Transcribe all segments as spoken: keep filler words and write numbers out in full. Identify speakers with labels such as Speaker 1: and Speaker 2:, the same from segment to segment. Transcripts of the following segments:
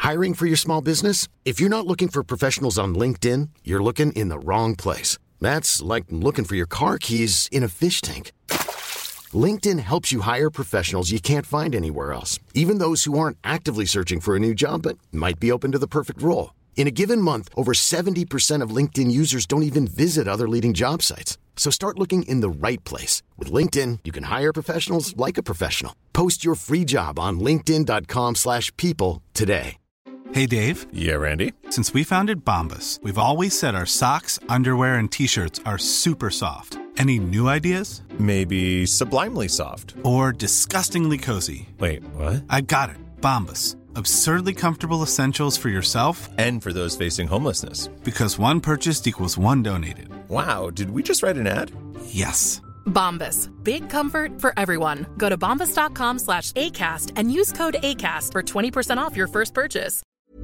Speaker 1: Hiring for your small business? If you're not looking for professionals on LinkedIn, you're looking in the wrong place. That's like looking for your car keys in a fish tank. LinkedIn helps you hire professionals you can't find anywhere else, even those who aren't actively searching for a new job but might be open to the perfect role. In a given month, over seventy percent of LinkedIn users don't even visit other leading job sites. So start looking in the right place. With LinkedIn, you can hire professionals like a professional. Post your free job on linkedin dot com slash people today.
Speaker 2: Hey, Dave.
Speaker 3: Yeah, Randy.
Speaker 2: Since we founded Bombas, we've always said our socks, underwear, and T-shirts are super soft. Any new ideas?
Speaker 3: Maybe sublimely soft.
Speaker 2: Or disgustingly cozy.
Speaker 3: Wait, what?
Speaker 2: I got it. Bombas. Absurdly comfortable essentials for yourself
Speaker 3: and for those facing homelessness.
Speaker 2: Because one purchased equals one donated.
Speaker 3: Wow, did we just write an ad?
Speaker 2: Yes.
Speaker 4: Bombas. Big comfort for everyone. Go to bombas dot com slash ACAST and use code ACAST for twenty percent off your first purchase.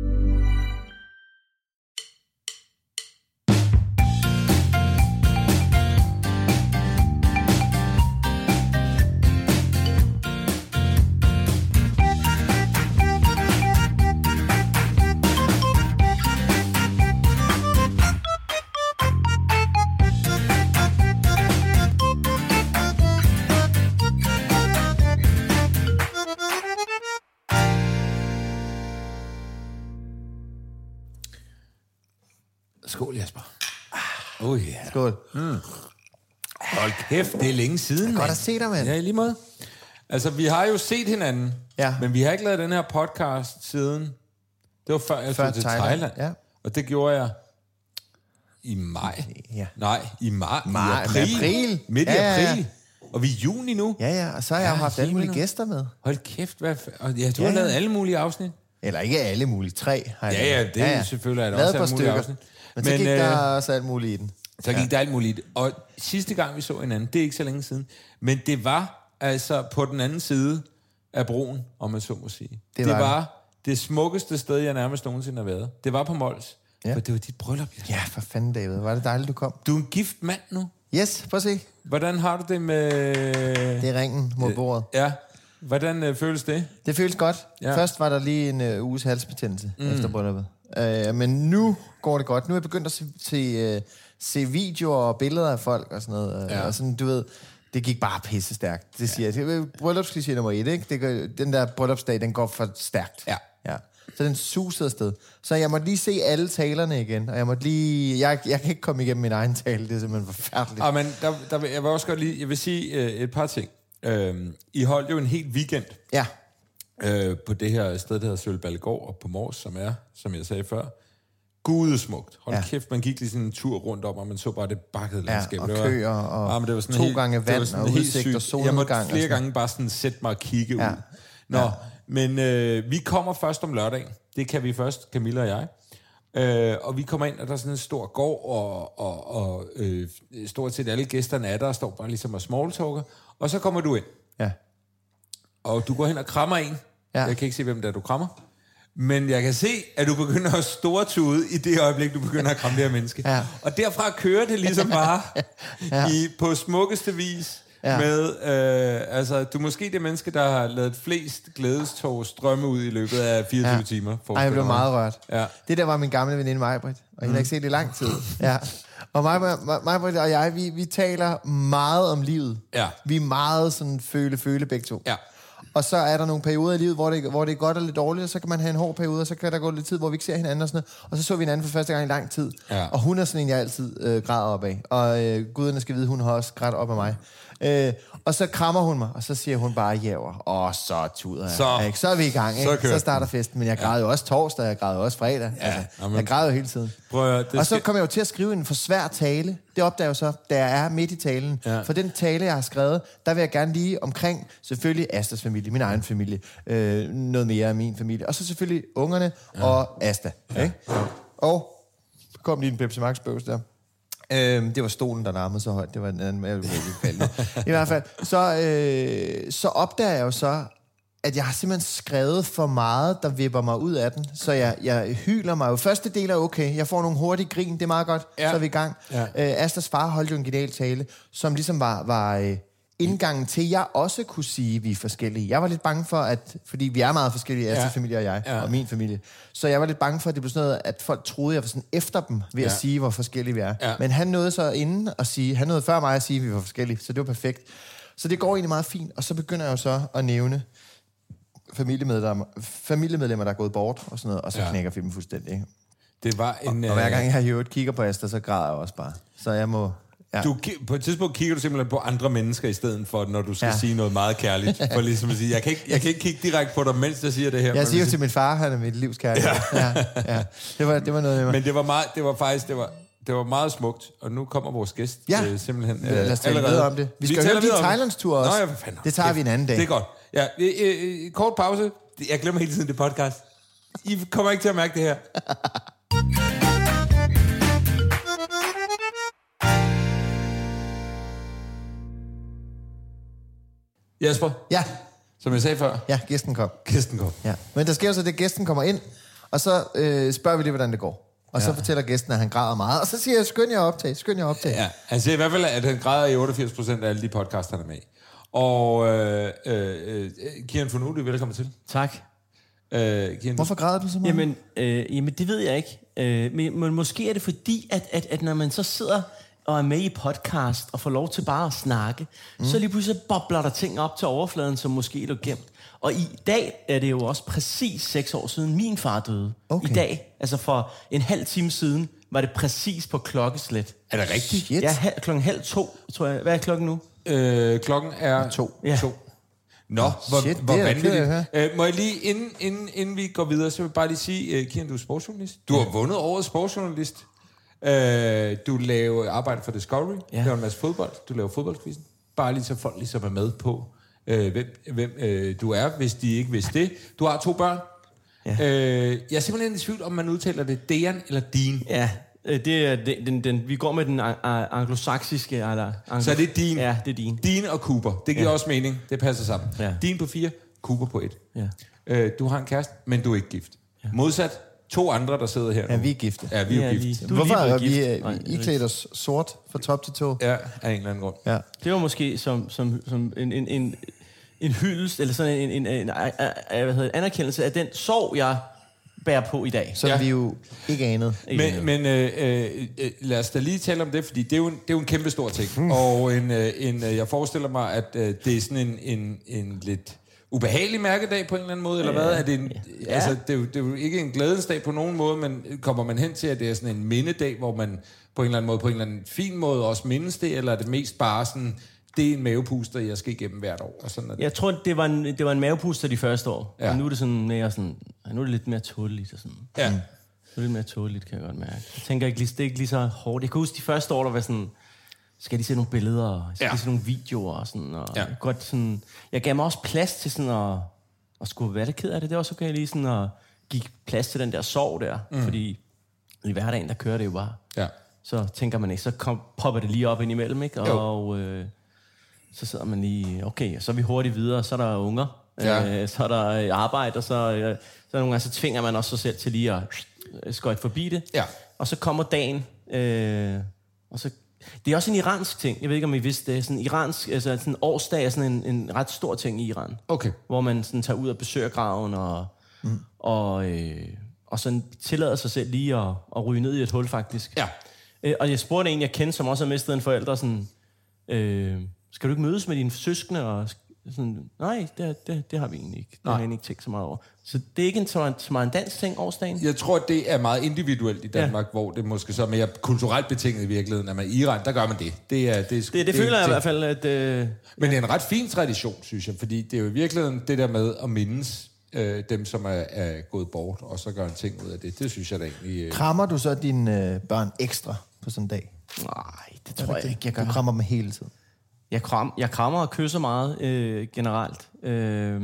Speaker 5: Skål, Jesper.
Speaker 6: Åh, oh, ja. Yeah.
Speaker 5: Skål.
Speaker 6: Mm. Hold kæft, det er længe siden,
Speaker 5: mand.
Speaker 6: Godt
Speaker 5: at se dig, mand.
Speaker 6: Ja, i lige måde. Altså, vi har jo set hinanden,
Speaker 5: ja.
Speaker 6: men vi har ikke lavet den her podcast siden. Det var før jeg før til Thailand. Thailand.
Speaker 5: Ja.
Speaker 6: Og det gjorde jeg i maj.
Speaker 5: Ja.
Speaker 6: Nej, i maj.
Speaker 5: maj
Speaker 6: I april.
Speaker 5: april.
Speaker 6: Midt
Speaker 5: ja,
Speaker 6: i
Speaker 5: ja,
Speaker 6: april.
Speaker 5: Ja.
Speaker 6: Og vi er i juni nu.
Speaker 5: Ja, ja, og så har jeg ja, haft alle mulige gæster med.
Speaker 6: Hold kæft, hvad f- og ja, du
Speaker 5: ja,
Speaker 6: har lavet
Speaker 5: ja.
Speaker 6: alle mulige afsnit.
Speaker 5: Eller ikke alle mulige, tre har jeg.
Speaker 6: Ja, ja, det er ja, ja. selvfølgelig er der også alle mulige afsnit.
Speaker 5: Men, men så gik øh, der også alt muligt i den.
Speaker 6: Så gik ja. der alt muligt i den. Og sidste gang vi så hinanden, det er ikke så længe siden, men det var altså på den anden side af broen, om man så må sige. Det, det var, var det smukkeste sted, jeg nærmest nogensinde har været. Det var på Mols. Ja. For det var dit bryllup.
Speaker 5: Ja, for fanden, David. Var det dejligt, du kom.
Speaker 6: Du er en gift mand nu.
Speaker 5: Yes, prøv at se.
Speaker 6: Hvordan har du det med...
Speaker 5: Det er ringen mod bordet.
Speaker 6: Ja. Hvordan øh, føles det?
Speaker 5: Det føles godt. Ja. Først var der lige en øh, uges halsbetændelse mm. efter brylluppet. Uh, men nu går det godt. Nu er jeg begyndt at se, se, uh, se videoer og billeder af folk og sådan noget. Ja. Og sådan, du ved, det gik bare pisse stærkt. Det siger ja. jeg. Bryllupskliché nummer et, ikke? Det gør, den der bryllupsdag, den går for stærkt.
Speaker 6: Ja.
Speaker 5: Ja. Så den susede afsted. Så jeg måtte lige se alle talerne igen, og jeg måtte lige... Jeg, jeg kan ikke komme igennem min egen tale, det er simpelthen forfærdeligt.
Speaker 6: Ah, men der, der, jeg vil også godt lige... Jeg vil sige øh, et par ting. Øh, I holdt jo en helt weekend.
Speaker 5: Ja.
Speaker 6: Øh, på det her sted, der hedder Sølballegård, og på Mors, som er, som jeg sagde før, gudesmukt. Hold ja. kæft, man gik lige sådan en tur rundt om, og man så bare det bakkede landskab.
Speaker 5: Ja, og
Speaker 6: det var,
Speaker 5: køer, og
Speaker 6: ah, men det var sådan
Speaker 5: to
Speaker 6: helt,
Speaker 5: gange vand, og udsigt, og solnedgang.
Speaker 6: Jeg måtte flere gange bare sådan sætte mig og kigge
Speaker 5: ja.
Speaker 6: ud. Nå, ja. men øh, vi kommer først om lørdagen. Det kan vi først, Camilla og jeg. Øh, og vi kommer ind, og der er sådan en stor gård, og, og, og øh, stort set alle gæsterne er der, og står bare ligesom og smalltalker. Og så kommer du ind.
Speaker 5: Ja.
Speaker 6: Og du går hen og krammer en. Ja. Jeg kan ikke se, hvem det er, du krammer. Men jeg kan se, at du begynder at stortude i det øjeblik, du begynder at kramme det her menneske. Ja. Og derfra kører det ligesom bare ja. i, på smukkeste vis. Ja. Med, øh, altså, du er måske det menneske, der har lavet flest glædestog strømme ud i løbet af fireogtyve ja. timer.
Speaker 5: Ej, jeg blev meget rørt.
Speaker 6: Ja.
Speaker 5: Det der var min gamle veninde Majbrit, og hende har ikke set det i lang tid. Ja. Og Majbrit og jeg, vi, vi taler meget om livet.
Speaker 6: Ja.
Speaker 5: Vi er meget sådan føle-føle begge to.
Speaker 6: Ja.
Speaker 5: Og så er der nogle perioder i livet, hvor det, hvor det er godt og lidt dårligt, og så kan man have en hård periode, og så kan der gå lidt tid, hvor vi ikke ser hinanden og sådan noget. Og så så vi hinanden for første gang i lang tid. Ja. Og hun er sådan en, jeg altid øh, græder op af. Og øh, guderne skal vide, hun har også grædt op af mig. Øh, og så krammer hun mig, og så siger hun bare jæver. Og så tuder jeg. Så, ikke? Så er vi i gang, ikke? Så, så starter festen. Men jeg græder jo også torsdag, jeg græder også fredag. Ja, altså, amen. Jeg græder jo hele tiden. Prøv, og så skal... kom jeg jo til at skrive en for svær tale. Det opdager jeg så, da jeg er midt i talen. Ja. For den tale, jeg har skrevet, der vil jeg gerne lige omkring, selvfølgelig Astas familie, min egen familie, øh, noget mere af min familie. Og så selvfølgelig ungerne ja. og Asta. Ja. Ikke? Ja. Og så kom lige en Pepsi Max bøvs der. Øhm, det var stolen, der larmede så højt. Det var en anden, jeg ville I hvert fald. Så, øh, så opdager jeg jo så, at jeg har simpelthen skrevet for meget, der vipper mig ud af den. Så jeg, jeg hyler mig jo. Første del er okay. Jeg får nogle hurtige grin. Det er meget godt. Ja. Så er vi i gang. Ja. Øh, Astas far holdt jo en genial tale, som ligesom var, var øh, indgangen til, jeg også kunne sige, at vi er forskellige. Jeg var lidt bange for, at, fordi vi er meget forskellige, Astrids ja. familie og jeg, ja. og min familie, så jeg var lidt bange for, at det blev sådan noget, at folk troede, jeg var sådan efter dem, ved ja. at sige, hvor forskellige vi er. Ja. Men han nåede så inden at sige, han nåede før mig at sige, at vi var forskellige, så det var perfekt. Så det går egentlig meget fint, og så begynder jeg jo så at nævne familiemedlemmer, familiemedlemmer der er gået bort, og sådan noget, og så ja. knækker filmen fuldstændig. Ikke?
Speaker 6: Det var en...
Speaker 5: Og, og hver gang jeg i øvrigt kigger på Astrid, så græder jeg også bare. Så jeg må... Ja.
Speaker 6: Du, på et tidspunkt kigger du simpelthen på andre mennesker i stedet for, når du skal ja. sige noget meget kærligt. For ligesom at sige, jeg kan ikke, jeg kan ikke kigge direkte på dig, mens jeg siger det her.
Speaker 5: Jeg siger jo til min far, han er mit livs kærlighed. Ja. Ja, ja. Det, var, det var noget, det var.
Speaker 6: Men det var, meget, det var faktisk, det var, det var meget smukt. Og nu kommer vores gæst ja. øh, simpelthen øh,
Speaker 5: Lad os tale videre om det. Vi skal vi høre din Thailands-tur også.
Speaker 6: Nå, ja,
Speaker 5: det tager vi en anden dag.
Speaker 6: Det er godt. Ja, øh, øh, kort pause. Jeg glemmer hele tiden det podcast. I kommer ikke til at mærke det her. Jesper?
Speaker 5: Ja.
Speaker 6: Som jeg sagde før?
Speaker 5: Ja, gæsten kom.
Speaker 6: Gæsten kom.
Speaker 5: Ja. Men der sker jo så, at gæsten kommer ind, og så øh, spørger vi det, hvordan det går. Og ja. så fortæller gæsten, at han græder meget, og så siger jeg, skynd jer optag, skynd jer optag.
Speaker 6: Ja, han siger i hvert fald, at han græder i otteogfirs procent af alle de podcasts, han er med i. Og øh, øh, Kieran Fornuti, velkommen til.
Speaker 7: Tak.
Speaker 6: Øh, Kieran,
Speaker 5: Hvorfor græder du så meget?
Speaker 7: Jamen, øh, jamen det ved jeg ikke. Øh, men, men måske er det fordi, at, at, at når man så sidder og er med i podcast og får lov til bare at snakke, mm. så lige pludselig bobler der ting op til overfladen, som måske er gemt. Og i dag er det jo også præcis seks år siden, min far døde. Okay. I dag, altså for en halv time siden, var det præcis på klokkeslæt.
Speaker 6: Er det rigtigt?
Speaker 7: Ja, halv, klokken halv to, tror jeg. Hvad er klokken nu?
Speaker 6: Øh, klokken er to.
Speaker 7: Ja.
Speaker 6: to. Nå, hvor,
Speaker 5: Shit,
Speaker 6: hvor vanvittigt.
Speaker 5: Øh,
Speaker 6: må jeg lige, inden, inden, inden vi går videre, så vil jeg bare lige sige, uh, Kieran, du er sportsjournalist. Du har vundet årets sportsjournalist. Uh, du laver arbejde for Discovery. Ja. Du laver en masse fodbold. Du laver fodboldquizzen. Bare lige så folk ligesom er med på, uh, hvem, hvem uh, du er, hvis de ikke vidste det. Du har to børn. Ja. Uh, jeg er simpelthen i tvivl, om man udtaler det Dejan eller Dean.
Speaker 7: Ja. Det er den, den, den, vi går med den anglosaksiske... Eller, anglo-
Speaker 6: så det er din.
Speaker 7: Ja, det er din.
Speaker 6: Dean og Cooper. Det giver ja. også mening. Det passer sammen. Ja. Dean på fire, Cooper på et. Ja. Øh, du har en kæreste, men du er ikke gift. Ja. Modsat to andre, der sidder her.
Speaker 5: Ja, vi er gifte.
Speaker 6: Ja, vi er
Speaker 7: ja,
Speaker 6: gift.
Speaker 5: Du er Hvorfor er vi, vi I klædt os sort fra top til to?
Speaker 6: Ja, af en eller anden grund.
Speaker 5: Ja.
Speaker 7: Det var måske som, som, som en, en, en, en hyldest, eller sådan en, en, en, en, en hvad hedder, anerkendelse af den sorg, jeg bærer på i dag.
Speaker 5: Som ja. vi jo ikke anede.
Speaker 6: Men, men øh, øh, lad os da lige tale om det, fordi det er jo en, det er jo en kæmpe stor ting. Mm. Og en, øh, en, jeg forestiller mig, at øh, det er sådan en, en, en lidt ubehagelig mærkedag på en eller anden måde, eller hvad? Er det, en, ja. altså, det, er jo, det er jo ikke en glædens dag på nogen måde, men kommer man hen til, at det er sådan en mindedag, hvor man på en eller anden måde, på en eller anden fin måde også mindes det, eller er det mest bare sådan... Det er en mavepuster, jeg skal igennem hvert år. Og sådan,
Speaker 7: jeg tror, det var, en, det var en mavepuster de første år. Ja. Og nu er det sådan mere sådan... Nu er det lidt mere tåleligt og sådan.
Speaker 6: Ja.
Speaker 7: Nu er det lidt mere tåleligt, kan jeg godt mærke. Jeg tænker ikke, det er ikke lige så hårdt. Jeg kan huske de første år, der var sådan... Skal de se nogle billeder, og skal ja. de se nogle videoer og sådan. Og ja. godt sådan... Jeg gav mig også plads til sådan at... Og skulle være lidt ked af det. Det var så okay lige sådan at give plads til den der sorg der. Mm. Fordi i hverdagen, der kører det jo bare. Ja. Så tænker man ikke, så kom, popper det lige op indimellem, ikke? Og... Øh, så sidder man lige, okay, så er vi hurtigt videre, så er der unger, ja. øh, så er der arbejde, og så, øh, så nogle gange så tvinger man også sig selv til lige at øh, skøjte forbi det. Ja. Og så kommer dagen, øh, og så... Det er også en iransk ting, jeg ved ikke, om I vidste det. Sådan iransk, altså sådan en årsdag er sådan en, en ret stor ting i Iran.
Speaker 6: Okay.
Speaker 7: Hvor man sådan tager ud og besøger graven, og, mm. og, øh, og sådan tillader sig selv lige at, at ryge ned i et hul, faktisk.
Speaker 6: Ja.
Speaker 7: Øh, og jeg spurgte en, jeg kendte, som også har mistet en forælder, sådan... Øh, skal du ikke mødes med dine søskende? Og sådan, nej, det, det, det har vi egentlig ikke. Det nej. har jeg ikke tænkt så meget over. Så det er ikke en, så meget en dansk ting, årsdagen?
Speaker 6: Jeg tror, det er meget individuelt i Danmark, ja. hvor det måske så er mere kulturelt betinget i virkeligheden. At man i Iran, der gør man det. Det, er, det, er,
Speaker 7: det, det, det føler jeg i hvert fald, at... Øh,
Speaker 6: Men det er en ret fin tradition, synes jeg, fordi det er jo i virkeligheden det der med at mindes øh, dem, som er, er gået bort, og så gøre en ting ud af det. Det synes jeg da egentlig... Øh...
Speaker 5: Krammer du så dine øh, børn ekstra på sådan en dag?
Speaker 7: Nej, det tror jeg ikke, jeg gør.
Speaker 5: Du krammer dem hele tiden?
Speaker 7: Jeg, kram, jeg krammer og kysser meget øh, generelt. Øh,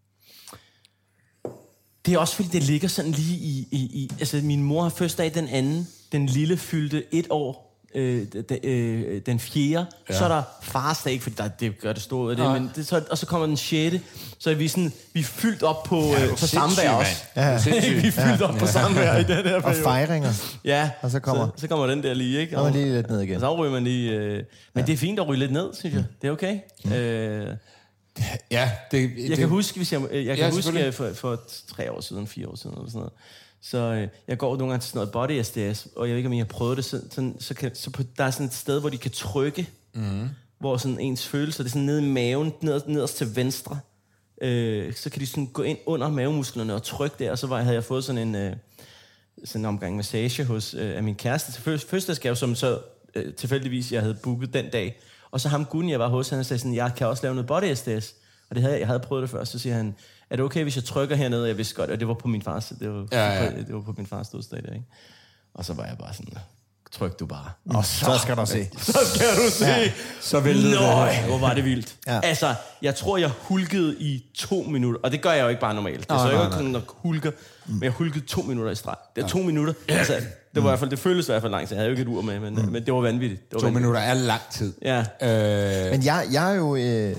Speaker 7: det er også fordi, det ligger sådan lige i, i, i... Altså, min mor har fødselsdag den anden. Den lille fyldte et år øh, de, øh, den fjerde, ja. så er der Fars Dag, fordi der, det gør det store ud af det, men det, så, og så kommer den sjette, så er vi sådan, vi er fyldt op på, ja, øh, på samvær også. Ja. Vi er fyldt op ja. på samvær i den her periode.
Speaker 5: Og fejringer.
Speaker 7: Ja,
Speaker 5: og så kommer,
Speaker 7: så, så kommer den der lige, ikke?
Speaker 5: Og, og lige lidt ned igen.
Speaker 7: Og så ryger man lige, øh, men ja. det er fint at ryge lidt ned, synes jeg. Det er okay. Mm. Øh,
Speaker 6: ja, det,
Speaker 7: jeg
Speaker 6: det,
Speaker 7: kan huske, hvis jeg, jeg kan
Speaker 6: ja,
Speaker 7: huske for, for tre år siden, fire år siden, eller sådan noget. Så øh, jeg går nogle gange til sådan noget body S D S, og jeg ved ikke, om I har prøvet det, sådan, sådan, så, kan, så på, der er sådan et sted, hvor de kan trykke, mm. hvor sådan ens følelser, det er sådan nede i maven, ned, nederst til venstre, øh, så kan de sådan gå ind under mavemusklerne og trykke der, og så var, havde jeg fået sådan en, øh, sådan en omgang massage hos øh, af min kæreste til første, fødselsdagsgave, som så øh, tilfældigvis jeg havde booket den dag, og så ham gutten, jeg var hos, han sagde sådan, jeg kan også lave noget body S D S, og det havde jeg havde prøvet det før, så siger han, er det okay, hvis jeg trykker hernede? Jeg vidste godt, og det var på min fars, det var, ja, ja. det var på min fars dødsdag der, ikke? Og så var jeg bare sådan, tryk du bare.
Speaker 5: Mm. Og så, så skal du se.
Speaker 7: Så skal du se. Ja.
Speaker 6: Så væltede det.
Speaker 7: Nøj, hvor var det vildt. Ja. Altså, jeg tror, jeg hulkede i to minutter, og det gør jeg jo ikke bare normalt. Det er så ikke sådan, at hulker, men jeg hulkede to minutter i streg. Det er to minutter. Altså, det var i hvert fald, det føltes i hvert fald langt. Jeg havde jo ikke et ur med, men, mm. men det var vanvittigt. Det var
Speaker 6: to
Speaker 7: vanvittigt.
Speaker 6: minutter er lang tid.
Speaker 7: Ja.
Speaker 5: Øh. Men jeg, jeg er jo... Øh,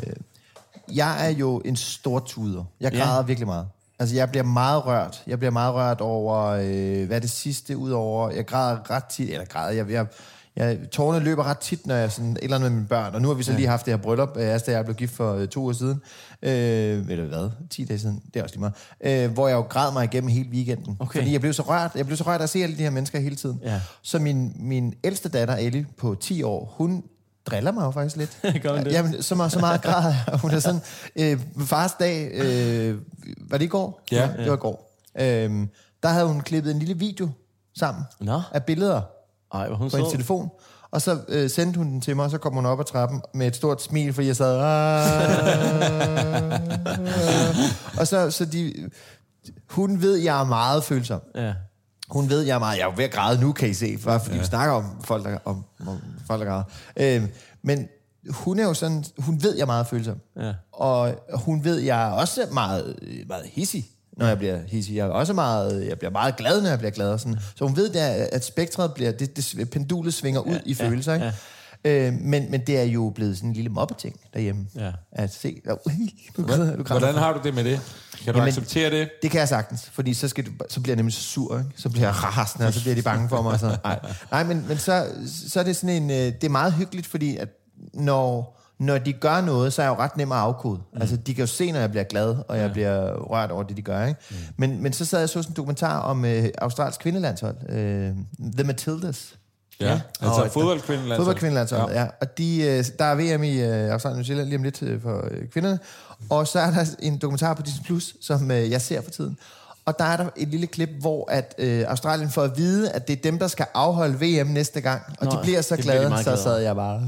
Speaker 5: jeg er jo en stor tuder. Jeg græder ja. virkelig meget. Altså, jeg bliver meget rørt. Jeg bliver meget rørt over, øh, hvad er det sidste, udover... Jeg græder ret tit, eller græder, jeg, jeg, jeg, tårerne løber ret tit, når jeg sådan et eller andet med mine børn. Og nu har vi så lige haft det her bryllup, altså, jeg blev gift for øh, to år siden. Øh, eller hvad? ti dage siden. Det er også lige meget. Øh, hvor jeg jo græd mig igennem hele weekenden. Okay. Fordi jeg blev så rørt. Jeg blev så rørt af at se alle de her mennesker hele tiden. Ja. Så min, min ældste datter, Ellie, på ti år, hun... driller mig jo faktisk lidt. Jamen, så meget, så meget grad. Hun er sådan, øh, fars dag, øh, var det i går?
Speaker 6: Ja.
Speaker 5: Det var i går. Øh, der havde hun klippet en lille video sammen
Speaker 7: Nå.
Speaker 5: af billeder
Speaker 7: Ej, hvor hun
Speaker 5: på en telefon. Og så øh, sendte hun den til mig, og så kom hun op ad trappen med et stort smil, fordi jeg sad... og så, så de... Hun ved, jeg er meget følsom. Ja. Hun ved, jeg er meget... Jeg er jo ved at græde nu, kan I se, for, fordi ja. vi snakker om folk, der, om, om folk, der græder. Øh, men hun er jo sådan... Hun ved, jeg er meget følsom. Ja. Og hun ved, jeg er også meget, meget hissig, når jeg bliver hissig. Jeg er også meget... Jeg bliver meget glad, når jeg bliver glad. Og sådan. Så hun ved, der, at spektret bliver... Det, det, pendulet svinger ud ja. i følelser, ikke? Ja. Øh, men, men det er jo blevet sådan en lille mobbeting derhjemme. Ja. At se... Du græder, du
Speaker 6: Hvordan har du det med det? Kan du Jamen, acceptere det?
Speaker 5: Det kan jeg sagtens, fordi så, skal du, så bliver jeg nemlig så sur, ikke? Så bliver jeg rasende, og så bliver de bange for mig. Og så, nej, nej men, men så, så er det sådan en... Det er meget hyggeligt, fordi at når, når de gør noget, så er jeg jo ret nem at afkode. Mm. Altså, de kan jo se, når jeg bliver glad, og jeg ja. bliver rørt over det, de gør, ikke? Mm. Men, men så sad jeg så sådan en dokumentar om øh, Australisk kvindelandshold. Øh, The Matildas.
Speaker 6: Ja, ja, altså fodboldkvindelandshold.
Speaker 5: Fodboldkvindelandshold, ja. ja. Og de, der er V M i øh, Australien og New Zealand lige om lidt øh, for øh, kvinderne. Og så er der en dokumentar på Disney Plus, som øh, jeg ser for tiden. Og der er der et lille klip, hvor at, øh, Australien får at vide, at det er dem, der skal afholde V M næste gang. Og Nå, de bliver så glade, bliver de så sad jeg bare...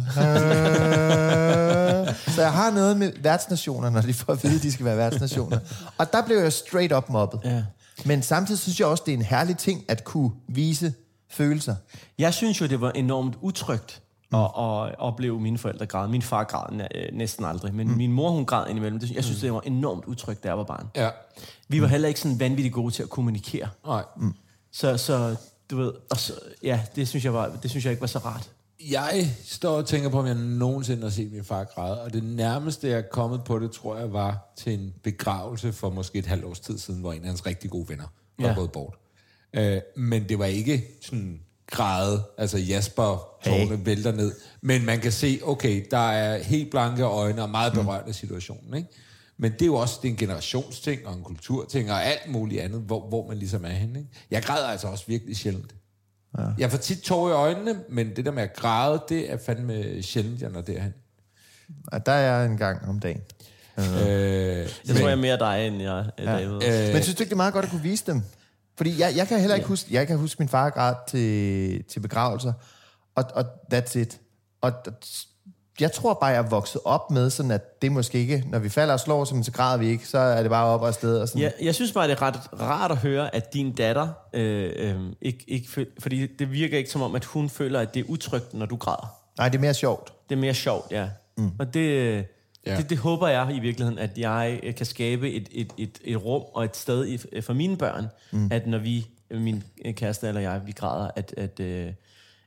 Speaker 5: så jeg har noget med værtsnationer, når de får at vide, at de skal være værtsnationer. Og der blev jeg straight up mobbet. Ja. Men samtidig synes jeg også, det er en herlig ting at kunne vise følelser.
Speaker 7: Jeg synes jo, det var enormt utrygt mm. at, at opleve mine forældre græde. Min far græd næsten aldrig, men mm. min mor, hun græd indimellem. Jeg synes, det var enormt utrygt, da jeg var barn. Ja. Vi var heller ikke sådan vanvittigt gode til at kommunikere. Nej. Mm. Så, så, du ved, og så, ja, det synes, jeg var, det synes jeg ikke var så rart.
Speaker 6: Jeg står og tænker på, om jeg nogensinde har set min far græde, og det nærmeste, jeg er kommet på det, tror jeg, var til en begravelse for måske et halvt års tid siden, hvor en af hans rigtig gode venner var ja. gået bort. Uh, men det var ikke sådan græde, altså Jasper tårne hey. vælter ned, men man kan se, okay, der er helt blanke øjne og meget berørt af situationen, ikke? Men det er jo også det er en generationsting og en kulturting og alt muligt andet, hvor, hvor man ligesom er henne, ikke? Jeg græder altså også virkelig sjældent. Ja. Jeg får tit tårer i øjnene, men det der med at græde, det er fandme sjældent, jeg når derhen.
Speaker 5: Ja, der er jeg en gang om dagen.
Speaker 7: Øh, det men, tror jeg mere dig, end jeg ja. David.
Speaker 5: Øh, men synes du ikke, det er meget godt at kunne vise dem? Fordi jeg, jeg kan heller ikke ja. huske, jeg kan huske min far græd til, til begravelser, og, og that's it. Og jeg tror bare, jeg er vokset op med, sådan at det måske ikke, når vi falder og slår, så græder vi ikke, så er det bare op og afsted. Og sådan.
Speaker 7: Ja, jeg synes bare, det er ret rart at høre, at din datter, øh, øh, ikke, ikke, fordi det virker ikke som om, at hun føler, at det er utrygt, når du græder.
Speaker 5: Nej, det er mere sjovt.
Speaker 7: Det er mere sjovt, ja. Mm. Og det... Ja. Det, det håber jeg i virkeligheden, at jeg kan skabe et, et, et, et rum og et sted i, for mine børn, mm. at når vi, min kæreste eller jeg, vi græder, at, at,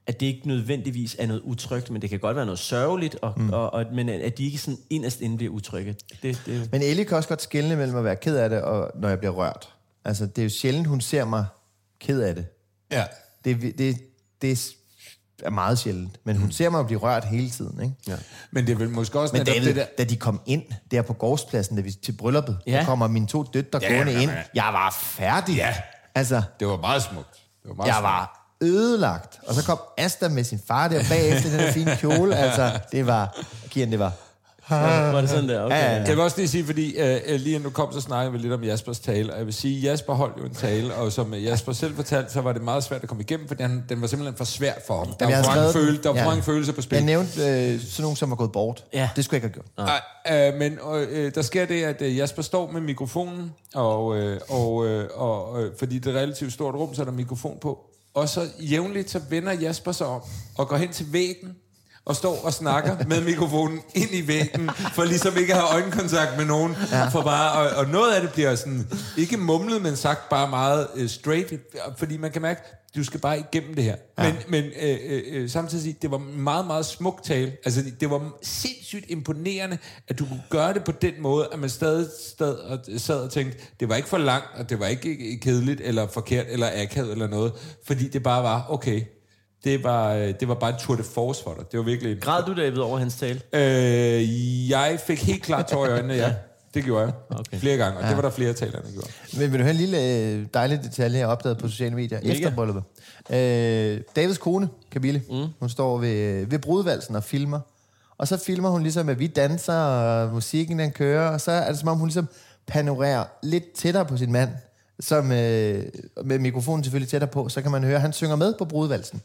Speaker 7: at det ikke nødvendigvis er noget utrygt, men det kan godt være noget sørgeligt, og, mm. og, og, men at de ikke sådan inderst inde bliver utrygge. Det, det...
Speaker 5: Men Ellie kan også godt skelne mellem at være ked af det, og når jeg bliver rørt. Altså, det er jo sjældent, hun ser mig ked af det.
Speaker 6: Ja.
Speaker 5: Det, det, det er meget sjældent, men hun ser mig jo blive rørt hele tiden, ikke?
Speaker 6: Ja. Men det er vel måske også...
Speaker 5: Men David, det der... da de kom ind der på gårdspladsen, da vi til brylluppet, ja. Der kommer mine to døtre ja, gående ja, ja, ja. ind. Jeg var færdig.
Speaker 6: Ja,
Speaker 5: altså,
Speaker 6: det var meget smukt. Det var meget
Speaker 5: jeg
Speaker 6: smukt.
Speaker 5: var ødelagt. Og så kom Asta med sin far der bagefter den her fine kjole. Altså, det var... Kian, det var...
Speaker 7: Ja, var det sådan der? Okay.
Speaker 6: Ja, ja. Jeg vil også lige sige, fordi uh, lige nu kom, så snakkede vi lidt om Jaspers tale, og jeg vil sige, Jasper holdt jo en tale, og som Jasper selv fortalte, så var det meget svært at komme igennem, fordi han, den var simpelthen for svær for ham. Der var for mange, føle, der var ja. for mange følelser på spil.
Speaker 5: Jeg nævnte øh, sådan nogen, som var gået bort. Ja. Det skulle jeg ikke have gjort.
Speaker 6: Ja. Uh, men uh, der sker det, at uh, Jasper står med mikrofonen, og, uh, og, uh, og uh, fordi det er et relativt stort rum, så er der mikrofon på. Og så jævnligt, så vender Jasper sig om, og går hen til væggen, og står og snakker med mikrofonen ind i væggen, for ligesom ikke at have øjenkontakt med nogen. Ja. For bare, og, og noget af det bliver sådan, ikke mumlet, men sagt bare meget uh, straight, fordi man kan mærke, du skal bare igennem det her. Ja. Men, men øh, øh, samtidig sige, det var meget, meget smuk tale. Altså, det var sindssygt imponerende, at du kunne gøre det på den måde, at man stadig, stadig og, sad og tænkte, det var ikke for langt, og det var ikke kedeligt, eller forkert, eller akavet, eller noget. Fordi det bare var, okay, det var, det var bare en tour de force for dig. Det var virkelig...
Speaker 7: Græd du, David, over hans tale?
Speaker 6: Øh, jeg fik helt klart tår i øjnene, ja. Det gjorde jeg. Okay. Flere gange, og ja. det var der flere taler, der gjorde.
Speaker 5: Men vil du have en lille dejlig detalje, jeg opdagede på sociale medier Mega. efter brylluppet? Øh, Davids kone, Camille, mm. hun står ved, ved brudvalsen og filmer. Og så filmer hun ligesom, at vi danser, og musikken den kører, og så er det som om, hun ligesom panorerer lidt tættere på sin mand, som øh, med mikrofonen selvfølgelig tættere på, så kan man høre, at han synger med på brudvalsen.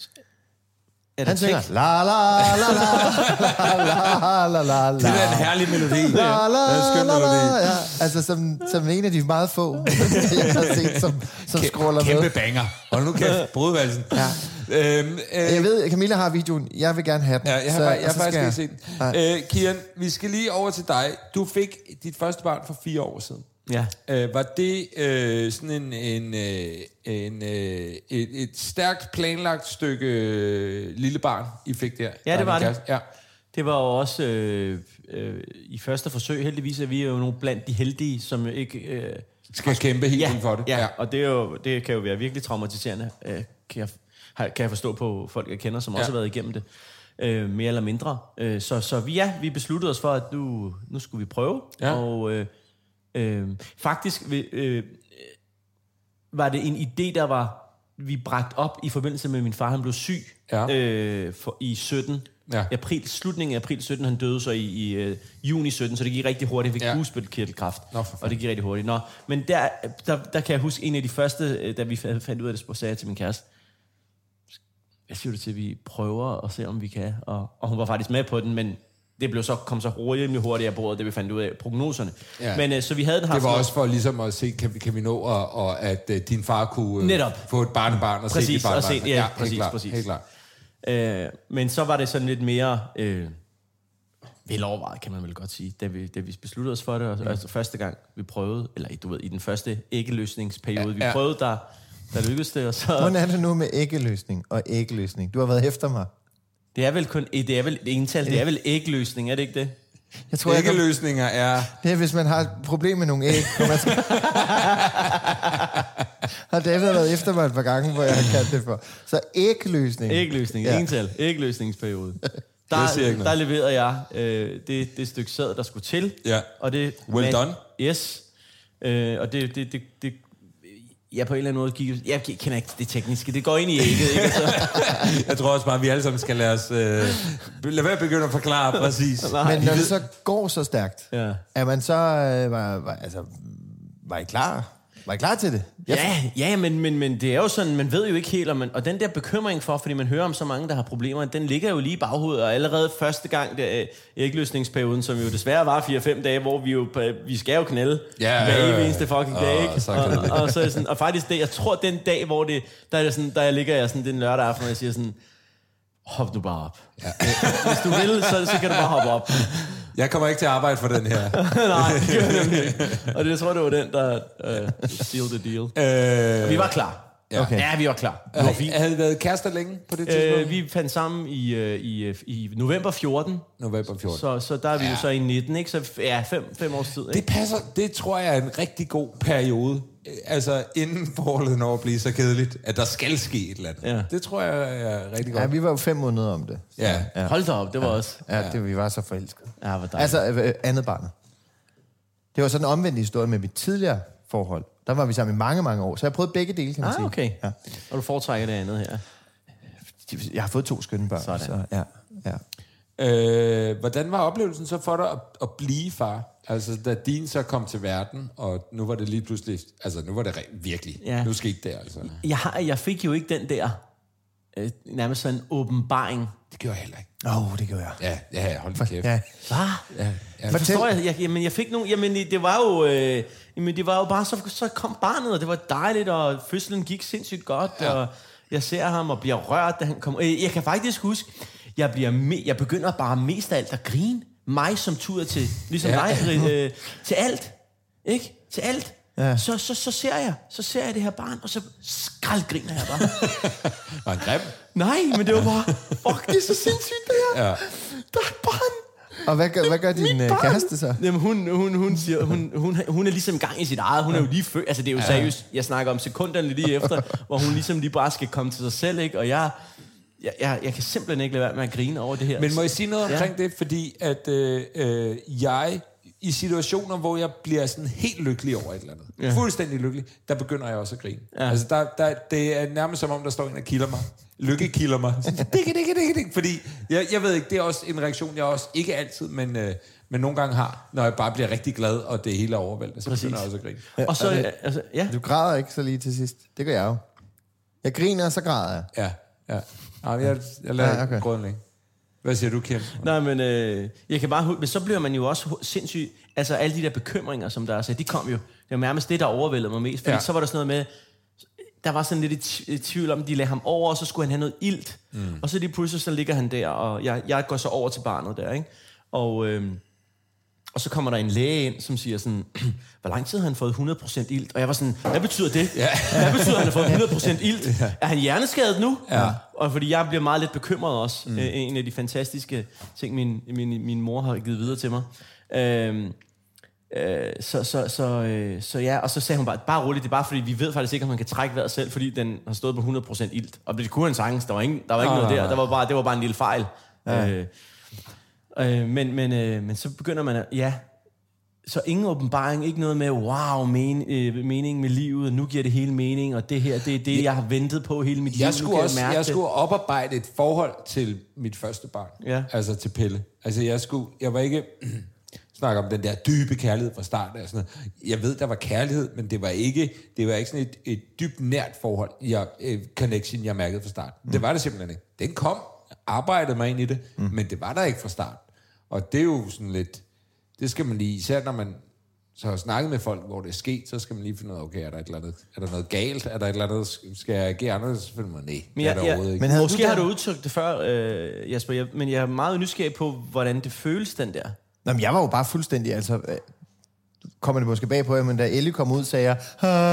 Speaker 5: Han synger la la la la la la la la.
Speaker 6: Det er en herlig melodi.
Speaker 5: La la la la. Ja, altså som som en af de meget få jeg har set som som scroller med.
Speaker 6: Kæmpe banger. Hold nu kæft, brudvalsen. Ja.
Speaker 5: Øhm, øh, jeg ved, Camilla har videoen. Jeg vil gerne have den.
Speaker 6: Ja, jeg har, så, jeg har faktisk ikke set den. Øh, Kian, vi skal lige over til dig. Du fik dit første barn for fire år siden.
Speaker 7: Ja.
Speaker 6: Øh, var det øh, sådan en, en, øh, en øh, et, et stærkt planlagt stykke øh, lille barn, I fik der?
Speaker 7: Ja, det var det. Ja. Det var jo også øh, øh, i første forsøg, heldigvis er vi jo nogle blandt de heldige, som ikke... Øh,
Speaker 6: skal kæmpe helt
Speaker 7: ja,
Speaker 6: for det.
Speaker 7: Ja, ja, og det, er jo, det kan jo være virkelig traumatiserende, øh, kan, jeg, kan jeg forstå på folk, jeg kender, som ja. også har været igennem det. Øh, mere eller mindre. Øh, så så vi, ja, vi besluttede os for, at nu, nu skulle vi prøve, ja. og... Øh, Øh, faktisk øh, var det en idé, der var vi bragt op i forbindelse med, min far, han blev syg ja. øh, for, i sytten. Ja. April, slutningen af april sytten, han døde så i, i uh, juni sytten, så det gik rigtig hurtigt. Han fik ja. bugspytkirtelkræft, og det gik rigtig hurtigt. Nå, men der, der, der kan jeg huske, en af de første, da vi fandt ud af det, sagde jeg til min kæreste, jeg siger det til, at vi prøver at se, om vi kan. Og, og hun var faktisk med på den, men det blev så, kom så rimelig hurtigt af bordet, det vi fandt ud af prognoserne. Ja. Men uh, så vi havde den haft...
Speaker 6: Det var også for ligesom at se, kan vi, kan vi nå, og, og at uh, din far kunne uh,
Speaker 7: Netop.
Speaker 6: få et barnebarn og
Speaker 7: præcis,
Speaker 6: se dit barnebarn.
Speaker 7: Og se, ja, ja, præcis, helt præcis. Helt klart. Uh, men så var det sådan lidt mere uh, velovervejet, kan man vel godt sige, da vi, da vi besluttede os for det. Og, mm. altså første gang, vi prøvede, eller du ved, i den første æggeløsningsperiode, ja, vi ja. prøvede, der, der lykkedes det. Og så...
Speaker 5: Hvordan er det nu med æggeløsning og æggeløsning? Du har været efter mig.
Speaker 7: Det er vel kun det er vel ental, det er vel ægløsning, er det ikke det?
Speaker 6: Jeg tror, æggeløsninger er...
Speaker 5: Det er, hvis man har et problem med nogle æg. Man skal... har David været efter mig et par gange, hvor jeg har kaldt det for. Så ægløsning.
Speaker 7: Ægløsning, ja. Ental, ægløsningsperiode. Der, der leverede jeg øh, det, det stykke sæd, der skulle til.
Speaker 6: Ja.
Speaker 7: Og det,
Speaker 6: well done.
Speaker 7: Yes. Øh, og det, det, det, det ja, på en eller anden måde gik... Jeg kender ikke det tekniske. Det går ind i ægget, ikke? Altså.
Speaker 6: Jeg tror også bare, at vi alle sammen skal lade os... Øh, lade være at begynde at forklare præcis.
Speaker 5: Men når det så går så stærkt, ja. er man så... Øh, var, var, altså, var I klar? Var I klar til det?
Speaker 7: Jeg ja, ja men, men, men det er jo sådan, man ved jo ikke helt, om man, og den der bekymring for, fordi man hører om så mange, der har problemer, den ligger jo lige i baghovedet, og allerede første gang, der, ægløsningsperioden, som jo desværre var fire fem dage, hvor vi jo, vi skal jo knælde
Speaker 6: ja,
Speaker 7: hver evig eneste fucking dag, ikke? Og, og, og, så sådan, og faktisk det, jeg tror, den dag, hvor det, der, er sådan, der jeg ligger jeg sådan den lørdag aften, og jeg siger sådan, hop nu bare op. Ja. Hvis du vil, så, så kan du bare hoppe op.
Speaker 6: Jeg kommer ikke til at arbejde for den her.
Speaker 7: Nej, det gør jeg ikke. Og det, jeg tror, det var den, der uh, sealed the deal. Øh... Vi var klar.
Speaker 6: Ja.
Speaker 7: Okay. Ja, vi var klar. Det var fint.
Speaker 6: Havde I været kærester længe på det tidspunkt?
Speaker 7: Øh, vi fandt sammen i, øh, i, øh, i november fjorten.
Speaker 6: November fjorten.
Speaker 7: Så, så der er vi ja. jo så i nitten, ikke? Så ja, fem, fem års tid. Ikke?
Speaker 6: Det passer. Det tror jeg er en rigtig god periode. Altså, inden forholdet når at blive så kedeligt, at der skal ske et eller andet. Ja. Det tror jeg er rigtig godt.
Speaker 5: Ja, vi var jo fem måneder om det.
Speaker 6: Ja.
Speaker 7: ja. Hold da op, det var
Speaker 5: ja.
Speaker 7: også...
Speaker 5: Ja, det, vi var så forelskede.
Speaker 7: Ja, hvor dejligt.
Speaker 5: Altså, øh, andet barnet. Det var sådan en omvendt historie med mit tidligere forhold. Der var vi sammen i mange, mange år. Så jeg prøvede begge dele, kan man
Speaker 7: ah,
Speaker 5: sige.
Speaker 7: okay.
Speaker 5: Ja.
Speaker 7: Og du foretrækker det andet her?
Speaker 5: Jeg har fået to skønne børn.
Speaker 7: Sådan.
Speaker 5: Så, ja, ja.
Speaker 6: Øh, hvordan var oplevelsen så for dig at, at blive far? Altså, da din så kom til verden, og nu var det lige pludselig... Altså, nu var det virkelig... Ja. Nu skete det, altså.
Speaker 7: Jeg, har, jeg fik jo ikke den der... Øh, nærmest sådan en åbenbaring.
Speaker 6: Det gjorde jeg heller ikke.
Speaker 5: Åh, oh, det gjorde jeg.
Speaker 6: Ja, ja, hold da kæft. Ja.
Speaker 7: Hvad?
Speaker 6: Ja, ja.
Speaker 7: Forstår jeg? jeg? Jamen, jeg fik nogle... Jamen, det var jo... Øh, jamen, det var jo bare... Så, så kom barnet, og det var dejligt, og fødslen gik sindssygt godt, ja. Og jeg ser ham og bliver rørt, da han kommer... Jeg kan faktisk huske... Jeg, bliver me- jeg begynder bare mest af alt at grine. Mig som tuder til, ligesom ja. dig, øh, til alt. Ikke? Til alt. Ja. Så, så, så, ser jeg, så ser jeg det her barn, og så skraldgriner jeg bare.
Speaker 6: Var en grim?
Speaker 7: Nej, men det var bare, fuck, det er så sindssygt det her. Ja. Der er et barn.
Speaker 5: Og hvad gør, hvad gør din uh, kæreste så?
Speaker 7: Jamen, hun, hun, hun, siger, hun, hun, hun er ligesom i gang i sit eget. Hun er jo lige født. Altså, det er jo ja. seriøst. Jeg snakker om sekunderne lige efter, hvor hun ligesom lige bare skal komme til sig selv, ikke? Og jeg... Jeg, jeg, jeg kan simpelthen ikke lade være med at grine over det her.
Speaker 6: Men må jeg sige noget omkring ja. det? Fordi at øh, øh, jeg, i situationer, hvor jeg bliver sådan helt lykkelig over et eller andet, ja. fuldstændig lykkelig, der begynder jeg også at grine. Ja. Altså, der, der, det er nærmest som om, der står en og kilder mig. Lykke kilder mig. Dikke, dikke, dikke, dikke. Fordi, jeg, jeg ved ikke, det er også en reaktion, jeg også ikke altid, men, øh, men nogle gange har, når jeg bare bliver rigtig glad, og det hele er overvældet, så begynder jeg også at grine.
Speaker 5: Ja,
Speaker 7: og så,
Speaker 5: det,
Speaker 7: altså, ja.
Speaker 5: Du græder ikke så lige til sidst. Det gør jeg jo. Jeg griner, og så græder jeg.
Speaker 6: Ja, ja. Nej, jeg, jeg lader ja, okay. grønne ikke. Hvad siger du, Ken?
Speaker 7: Nej, men øh, jeg kan bare... Men så bliver man jo også sindssygt... Altså, alle de der bekymringer, som der er, så de kom jo... Det var nærmest det, der overvældede mig mest. Fordi ja. så var der sådan noget med... Der var sådan lidt i tvivl om, de lagde ham over, og så skulle han have noget ilt. Mm. Og så lige pludselig, så ligger han der, og jeg, jeg går så over til barnet der, ikke? Og... Øh, Og så kommer der en læge ind, som siger sådan, hvor lang tid har han fået hundrede procent ilt? Og jeg var sådan, hvad betyder det? Ja. Hvad betyder, at han har fået hundrede procent ilt? Ja. Er han hjerneskadet nu? Ja. Og fordi jeg bliver meget lidt bekymret også. Mm. En af de fantastiske ting, min, min, min mor har givet videre til mig. Øhm, øh, så, så, så, øh, så ja, og så sagde hun bare, bare roligt, det er bare fordi, vi ved faktisk ikke, om man kan trække vejret selv, fordi den har stået på hundrede procent ilt. Og det kunne han sagtens, der var, ingen, der var ikke ah, noget der. Der var bare, det var bare en lille fejl. Ja. Øh, Øh, men, men, øh, men så begynder man at, ja, så ingen åbenbaring, ikke noget med, wow, men, øh, mening med livet, nu giver det hele mening, og det her, det er det, jeg har ventet på hele mit
Speaker 6: jeg
Speaker 7: liv.
Speaker 6: Skulle også, jeg, jeg skulle oparbejde et forhold til mit første barn,
Speaker 7: ja.
Speaker 6: altså til Pelle. Altså jeg skulle, jeg var ikke, snakke om den der dybe kærlighed fra start og sådan noget. Jeg ved, der var kærlighed, men det var ikke, det var ikke sådan et, et dybt nært forhold, jeg, uh, connection, jeg mærkede fra start. Mm. Det var det simpelthen ikke. Den kom, arbejdede mig ind i det, mm. men det var der ikke fra start. Og det er jo sådan lidt... Det skal man lige... Især når man så har snakket med folk, hvor det er sket, så skal man lige finde ud af, okay, er der, et eller andet, er der noget galt? Er der et eller andet... Skal jeg agere anderledes? Så finder man, nej,
Speaker 7: men
Speaker 6: jeg,
Speaker 7: er der
Speaker 6: ja, overhovedet ikke.
Speaker 7: Men måske du har du udtrykt det før, øh, Jesper, jeg, men jeg er meget nysgerrig på, hvordan det føles, den der.
Speaker 5: Jamen, jeg var jo bare fuldstændig... Altså, øh, kommer det måske bag på, men da Ellie kom ud, sagde jeg...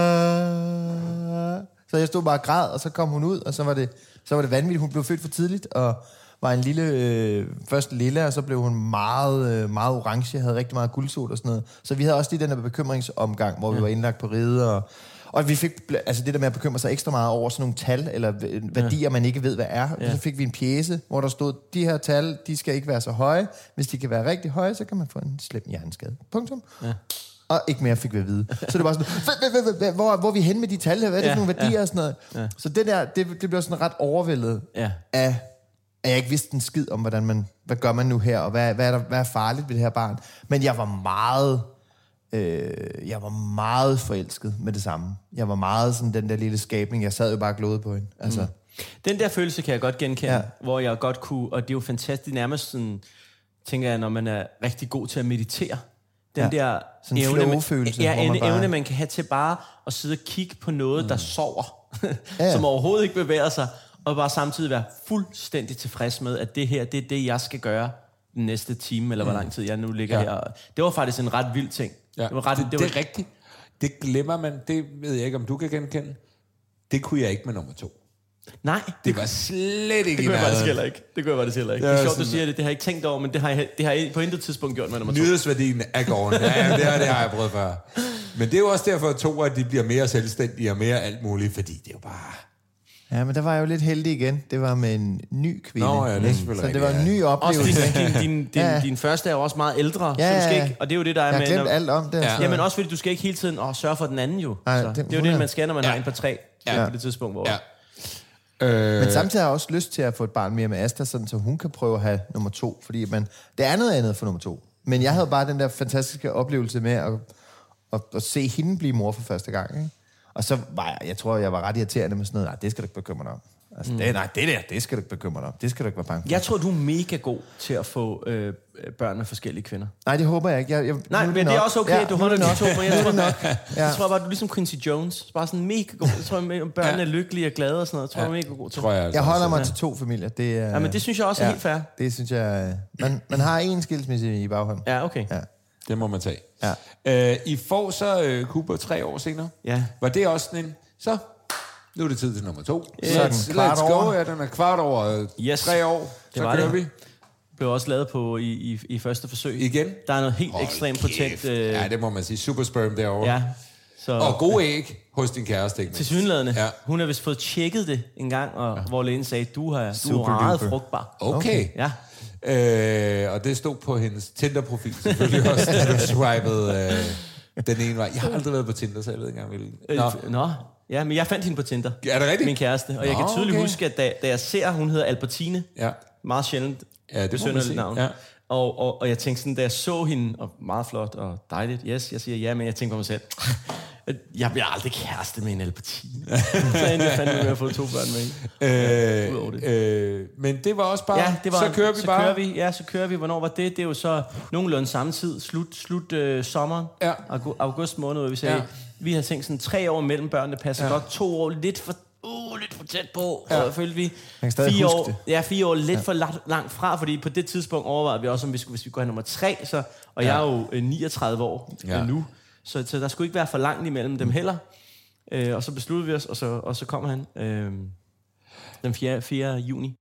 Speaker 5: Så jeg stod bare og græd, og så kom hun ud, og så var det, så var det vanvittigt. Hun blev født for tidligt, og... var en lille, øh, først lille, og så blev hun meget, øh, meget orange, havde rigtig meget guldsol og sådan noget. Så vi havde også lige den der bekymringsomgang, hvor ja. vi var indlagt på ride, og, og vi fik, altså det der med at bekymre sig ekstra meget over sådan nogle tal, eller værdier, ja. man ikke ved, hvad er. Ja. Så fik vi en pjece, hvor der stod, de her tal, de skal ikke være så høje. Hvis de kan være rigtig høje, så kan man få en slem hjerneskade. Punktum. Ja. Og ikke mere fik vi at vide. Så det var sådan, hvor, hvor er vi hen med de tal her? Hvad er det ja. for nogle værdier ja. og sådan noget? Ja. Så det der, det, det blev sådan ret overvældet ja. af... at jeg ikke vidste en skid om, hvordan man, hvad gør man nu her, og hvad, hvad, er, der, hvad er farligt ved det her barn. Men jeg var meget, øh, jeg var meget forelsket med det samme. Jeg var meget sådan den der lille skabning, jeg sad jo bare og glodede på hende. Altså. Mm.
Speaker 7: Den der følelse kan jeg godt genkende, ja. hvor jeg godt kunne, og det er jo fantastisk, nærmest sådan, tænker jeg, når man er rigtig god til at meditere. Den ja. der
Speaker 5: sådan
Speaker 7: evne,
Speaker 5: flow-følelse,
Speaker 7: man, ja, en
Speaker 5: bare...
Speaker 7: evne, man kan have til bare at sidde og kigge på noget, mm. der sover, ja. som overhovedet ikke bevæger sig, og bare samtidig være fuldstændig tilfreds med, at det her, det er det, jeg skal gøre den næste time, eller hvor lang tid jeg nu ligger ja. her. Det var faktisk en ret vild ting.
Speaker 6: Ja.
Speaker 7: Det, var ret,
Speaker 6: det,
Speaker 7: det, var...
Speaker 6: det er rigtigt. Det glemmer man, det ved jeg ikke, om du kan genkende. Det kunne jeg ikke med nummer to.
Speaker 7: Nej.
Speaker 6: Det var slet ikke
Speaker 7: det kunne jeg faktisk heller ikke. Det kunne jeg faktisk heller ikke. Det er sjovt, du siger det. Det har jeg ikke tænkt over, men det har jeg, det har jeg på intet tidspunkt gjort med nummer to.
Speaker 6: Nyhedsværdien af gården. Ja, ja, det, har, det har jeg prøvet før. Men det er jo også derfor, at to, at de bliver mere selvstændige og mere alt muligt, fordi det er jo bare...
Speaker 5: Ja, men der var jeg jo lidt heldig igen. Det var med en ny kvinde.
Speaker 6: Nå, ja, det er selvfølgelig.
Speaker 5: Så det var en ny oplevelse.
Speaker 7: Også din, din, din, ja. din første er jo også meget ældre,
Speaker 5: ja,
Speaker 7: så du skal ikke, og det er jo det, der er
Speaker 5: jeg
Speaker 7: med...
Speaker 5: Jeg har glemt alt om det.
Speaker 7: Ja. Jamen også fordi, du skal ikke hele tiden åh, sørge for den anden jo.
Speaker 5: Ej,
Speaker 7: så.
Speaker 5: det,
Speaker 7: det er jo det, man skal, når man ja. har en par tre ja. på det tidspunkt, hvor...
Speaker 5: Ja. Øh... Men samtidig har jeg også lyst til at få et barn mere med Asta, sådan, så hun kan prøve at have nummer to, fordi man, det er noget andet for nummer to. Men jeg havde bare den der fantastiske oplevelse med at, at, at se hende blive mor for første gang, ikke? Og så var jeg, jeg tror, jeg var ret irriterende med sådan noget, nej, det skal du ikke bekymre dig om. Altså, mm. det, nej, det der, det skal du ikke bekymre dig om. Det skal du ikke være bange for.
Speaker 7: Jeg tror, du er mega god til at få øh, børn med forskellige kvinder.
Speaker 5: Nej, det håber jeg ikke. Jeg, jeg,
Speaker 7: nej, men det, det er også okay, ja, du holder det også håber. Jeg tror,
Speaker 5: nok.
Speaker 7: Ja. Jeg tror bare, du er ligesom Quincy Jones. Bare sådan mega god. Jeg tror, at børnene er lykkelige og glade og sådan noget. Jeg tror, ja. du er mega god til.
Speaker 5: Tror jeg, altså jeg holder mig ja. til to familier. Det er,
Speaker 7: ja, men det synes jeg også er ja, helt fair.
Speaker 5: Det synes jeg... Man, man har en skilsmisse i baghånden.
Speaker 7: Ja, okay. Ja.
Speaker 6: Det må man tage.
Speaker 5: Ja.
Speaker 6: Øh, I får så uh, Cooper tre år senere.
Speaker 7: Ja.
Speaker 6: Var det også sådan en... Så... Nu er det tid til nummer to.
Speaker 5: Så let's, let's go.
Speaker 6: Ja, den er kvart over
Speaker 7: yes.
Speaker 6: tre år.
Speaker 7: Det
Speaker 6: så
Speaker 7: var
Speaker 6: kører
Speaker 7: det.
Speaker 6: vi.
Speaker 7: Blev også lavet på i, i, i første forsøg.
Speaker 6: Igen?
Speaker 7: Der er noget helt
Speaker 6: Hold
Speaker 7: ekstremt
Speaker 6: kæft.
Speaker 7: potent... Øh...
Speaker 6: Ja, det må man sige. Supersperm derovre.
Speaker 7: Ja. Så...
Speaker 6: Og gode æg hos din kæreste.
Speaker 7: Til synlædende.
Speaker 6: Ja.
Speaker 7: Hun har vist fået tjekket det en gang, og, ja. hvor lægen sagde, du har du er meget frugtbar.
Speaker 6: Okay. okay.
Speaker 7: Ja.
Speaker 6: Øh, og det stod på hendes Tinder-profil selvfølgelig også, da du swipede øh, den ene vej. Jeg har aldrig været på Tinder, så jeg ved ikke engang, hvilken.
Speaker 7: Nå. Nå. Ja, men jeg fandt hende på Tinder.
Speaker 6: Er det rigtigt?
Speaker 7: Min kæreste. Og
Speaker 6: Nå,
Speaker 7: jeg kan tydeligt
Speaker 6: okay.
Speaker 7: huske, at da, da jeg ser, hun hedder Albertine.
Speaker 6: Ja.
Speaker 7: Meget sjældent.
Speaker 6: Ja, det må man sige.
Speaker 7: Navn. Ja. Og, og, og jeg tænkte sådan, da jeg så hende, og meget flot og dejligt, yes, jeg siger ja, men jeg tænkte på mig selv, jeg bliver aldrig kæreste med en Albertine. Så endelig fandt jeg, at jeg har fået to børn med hende. Øh,
Speaker 6: det. Øh, men det var også bare,
Speaker 7: ja, det var,
Speaker 6: så kører vi
Speaker 7: så
Speaker 6: bare.
Speaker 7: Kører vi, ja, så kører vi. Hvornår var det? Det er jo så nogenlunde samme tid, slut, slut øh, sommeren,
Speaker 6: ja.
Speaker 7: august måned, hvor vi sagde, ja. vi har tænkt sådan tre år mellem børnene, passer ja. godt, to år lidt for Uh, lidt for tæt på, ja. og følte vi fire år,
Speaker 5: det.
Speaker 7: ja, fire år lidt ja. for langt, langt fra, fordi på det tidspunkt overvejede vi også, om vi skulle, hvis vi går have nummer tre, så, og ja. jeg er jo øh, niogtredive år ja. nu, så, så der skulle ikke være for langt imellem dem heller. Øh, og så besluttede vi os, og så, og så kom han øh, den fjerde juni.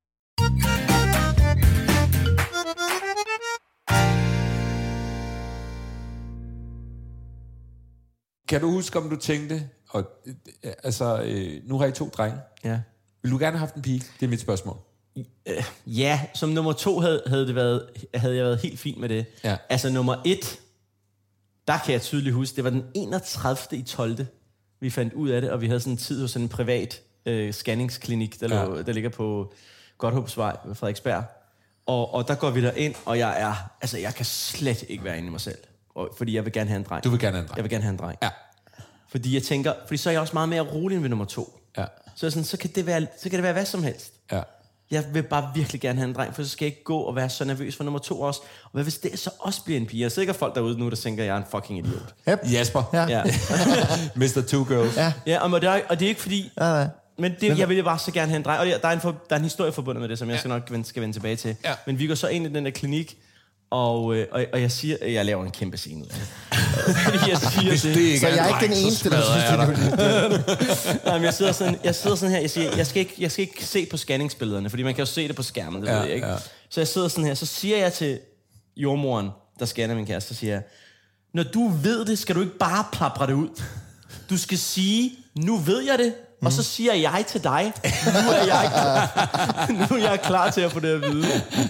Speaker 6: Kan du huske, om du tænkte, og, altså, øh, nu har I to drenge.
Speaker 7: Ja.
Speaker 6: Vil du gerne have haft en pige? Det er mit spørgsmål.
Speaker 7: Øh, ja, som nummer to havde, havde, det været, havde jeg været helt fint med det.
Speaker 6: Ja.
Speaker 7: Altså nummer et, der kan jeg tydeligt huske, det var den enogtredivte i tolvte vi fandt ud af det, og vi havde sådan en tid hos en privat øh, scanningsklinik, der, ja. lå, der ligger på Godthåbsvej ved Frederiksberg. Og, og der går vi der ind, og jeg er, altså jeg kan slet ikke være inde i mig selv. Og, fordi jeg vil gerne have en dreng.
Speaker 6: Du vil gerne have en dreng?
Speaker 7: Jeg vil gerne have en dreng.
Speaker 6: Ja.
Speaker 7: Fordi jeg tænker, fordi så er jeg også meget mere rolig end ved nummer to.
Speaker 6: Ja.
Speaker 7: Så, sådan, så, kan det være, så kan det være hvad som helst.
Speaker 6: Ja.
Speaker 7: Jeg vil bare virkelig gerne have en dreng, for så skal jeg ikke gå og være så nervøs for nummer to også. Og hvad hvis det så også bliver en pige? Jeg er sikkert folk derude nu, der tænker, at jeg er en fucking idiot.
Speaker 5: Yep.
Speaker 6: Jasper.
Speaker 5: Ja.
Speaker 7: Ja.
Speaker 6: mister Two Girls.
Speaker 7: Ja, ja og, det er, og det er ikke fordi...
Speaker 5: Ja, ja.
Speaker 7: Men det, jeg ville bare så gerne have en dreng. Og der er en, for, der er en historie forbundet med det, som jeg skal nok vende, skal vende tilbage til.
Speaker 6: Ja. Men
Speaker 7: vi går så ind i den der klinik, og, øh, og, og jeg siger, at jeg laver en kæmpe scene ud af det. Fordi jeg siger
Speaker 6: det.
Speaker 7: det.
Speaker 5: Så jeg er ikke den eneste, der synes, det
Speaker 7: Nej, men jeg sidder sådan, jeg sidder sådan her, jeg siger, jeg skal, ikke, jeg skal ikke se på scanningsbillederne, fordi man kan jo se det på skærmen, det
Speaker 6: ja,
Speaker 7: ved jeg ikke. Ja. Så jeg sidder sådan her, så siger jeg til jordmoren, der scanner min kæreste, så siger jeg, når du ved det, skal du ikke bare plapre det ud. Du skal sige, nu ved jeg det, mm. og så siger jeg til dig, nu er jeg, nu er jeg klar til at få det at vide.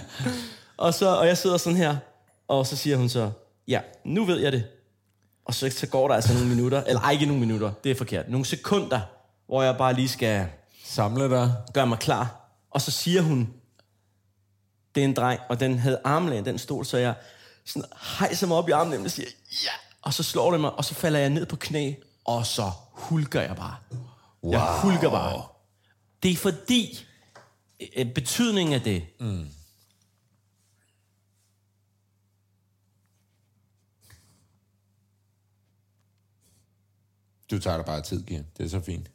Speaker 7: Og, så, og jeg sidder sådan her, og så siger hun så, ja, nu ved jeg det. Og så, så går der altså nogle minutter, eller ej, ikke nogle minutter, det er forkert, nogle sekunder, hvor jeg bare lige skal
Speaker 6: samle dig,
Speaker 7: gøre mig klar. Og så siger hun, det er en dreng, og den havde armlæn, den stol, så jeg sådan hejser mig op i armen, og siger, ja, og så slår det mig, og så falder jeg ned på knæ, og så hulker jeg bare. Wow. Jeg hulker bare. Det er fordi, betydningen af det, mm.
Speaker 6: Du tager dig bare tid, Gier. Det er så fint.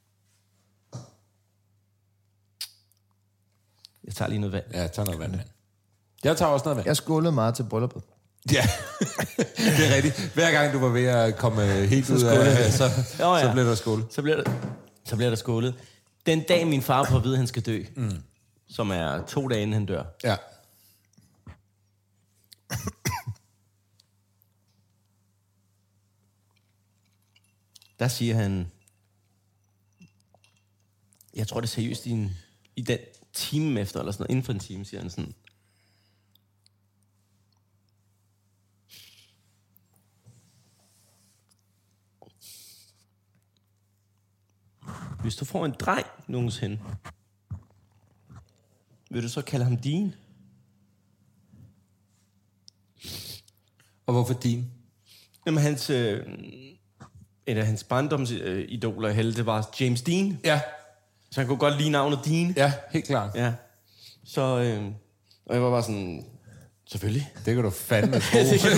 Speaker 7: Jeg tager lige noget vand.
Speaker 6: Ja, jeg tager noget vand. Jeg tager også noget vand.
Speaker 5: Jeg skålede meget til brylluppet.
Speaker 6: Ja, det er rigtigt. Hver gang du var ved at komme helt ud af, så,
Speaker 7: jo, ja.
Speaker 6: så blev der skål.
Speaker 7: Så bliver det... Så bliver der skålet. Den dag, min far får at vide, at han skal dø, mm. som er to dage, inden han dør.
Speaker 6: Ja.
Speaker 7: Der siger han... Jeg tror, det er seriøst i, en, i den time efter, eller sådan noget, inden for en time, siger han sådan... Hvis du får en dreng nogensinde, vil du så kalde ham din?
Speaker 6: Og hvorfor din?
Speaker 7: Jamen, hans... Øh, et af hans barndomsidoler øh, helte var James Dean.
Speaker 6: Ja.
Speaker 7: Så han kunne godt lide navnet Dean.
Speaker 6: Ja, helt klart.
Speaker 7: Ja. Så... Øh, og jeg var bare sådan... Selvfølgelig.
Speaker 6: Det kan du fandme tro.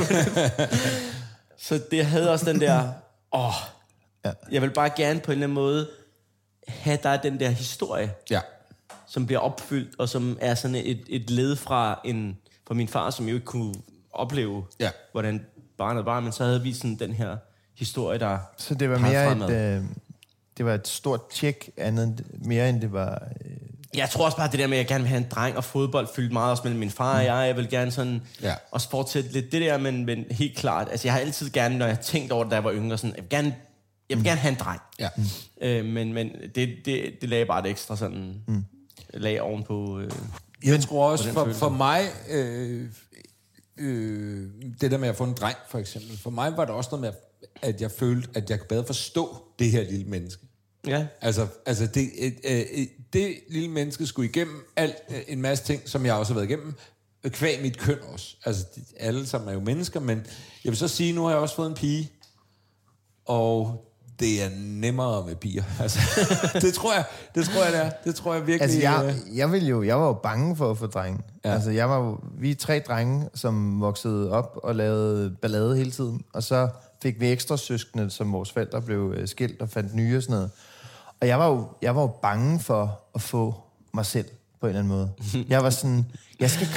Speaker 7: Så det havde også den der... Åh, ja. Jeg vil bare gerne på en eller anden måde have der den der historie,
Speaker 6: ja.
Speaker 7: Som bliver opfyldt, og som er sådan et, et led fra, en, fra min far, som jo ikke kunne opleve,
Speaker 6: ja. Hvordan
Speaker 7: barnet var, men så havde vi sådan den her historie, der...
Speaker 5: Så det var mere et, øh, det var et stort tjek, andet, mere end det var... Øh...
Speaker 7: Jeg tror også bare, det der med, at jeg gerne vil have en dreng, og fodbold fyldte meget også mellem min far og jeg. Jeg vil gerne sådan
Speaker 6: ja.
Speaker 7: Også fortsætte lidt det der, men, men helt klart, altså jeg har altid gerne, når jeg har tænkt over det, da jeg var yngre, sådan, jeg vil gerne, jeg vil gerne have en dreng.
Speaker 6: Ja.
Speaker 7: Mm. Øh, men men det, det, det lagde bare et ekstra sådan mm. lag ovenpå... Øh,
Speaker 6: jeg tror også, for, for mig, øh, øh, det der med at få en dreng, for eksempel, for mig var det også noget med, at jeg følte, at jeg kunne bedre forstå det her lille menneske.
Speaker 7: Ja.
Speaker 6: Altså, altså det, øh, øh, det lille menneske skulle igennem alt, øh, en masse ting, som jeg også har været igennem, kvæg mit køn også. Altså, de, alle sammen er jo mennesker, men jeg vil så sige, nu har jeg også fået en pige, og det er nemmere med piger. Altså, det tror jeg, det tror jeg, det er. Det tror jeg virkelig.
Speaker 5: Altså, jeg, jeg, ville jo, jeg var jo bange for at få drenge. Ja. Altså, jeg var jo, vi er tre drenge, som voksede op og lavede ballade hele tiden, og så fik vi ekstra søskende, som vores forældre blev skilt og fandt nye og sådan noget. Og jeg var jo, jeg var jo bange for at få mig selv på en eller anden måde. Jeg var sådan, jeg skal...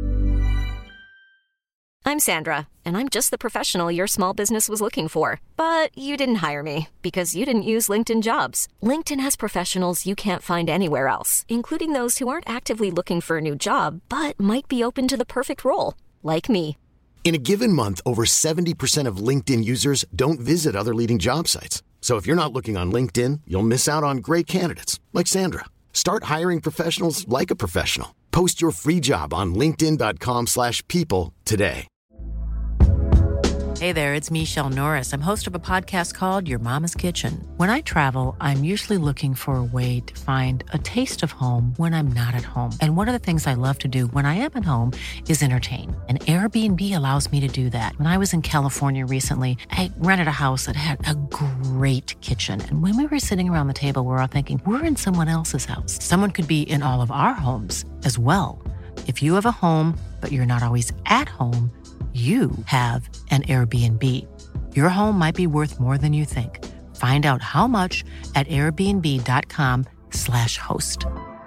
Speaker 8: I'm Sandra, and I'm just the professional your small business was looking for. But you didn't hire me, because you didn't use LinkedIn Jobs. LinkedIn has professionals you can't find anywhere else, including those who aren't actively looking for a new job, but might be open to the perfect role, like me.
Speaker 1: In a given month, over seventy percent of LinkedIn users don't visit other leading job sites. So if you're not looking on LinkedIn, you'll miss out on great candidates like Sandra. Start hiring professionals like a professional. Post your free job on linkedin dot com slash people today.
Speaker 9: Hey there, it's Michelle Norris. I'm host of a podcast called Your Mama's Kitchen. When I travel, I'm usually looking for a way to find a taste of home when I'm not at home. And one of the things I love to do when I am at home is entertain. And Airbnb allows me to do that. When I was in California recently, I rented a house that had a great kitchen. And when we were sitting around the table, we were all thinking, we're in someone else's house. Someone could be in all of our homes as well. If you have a home, but you're not always at home, you have an Airbnb. Your home might be worth more than you think. Find out how much at airbnb dot com slash host.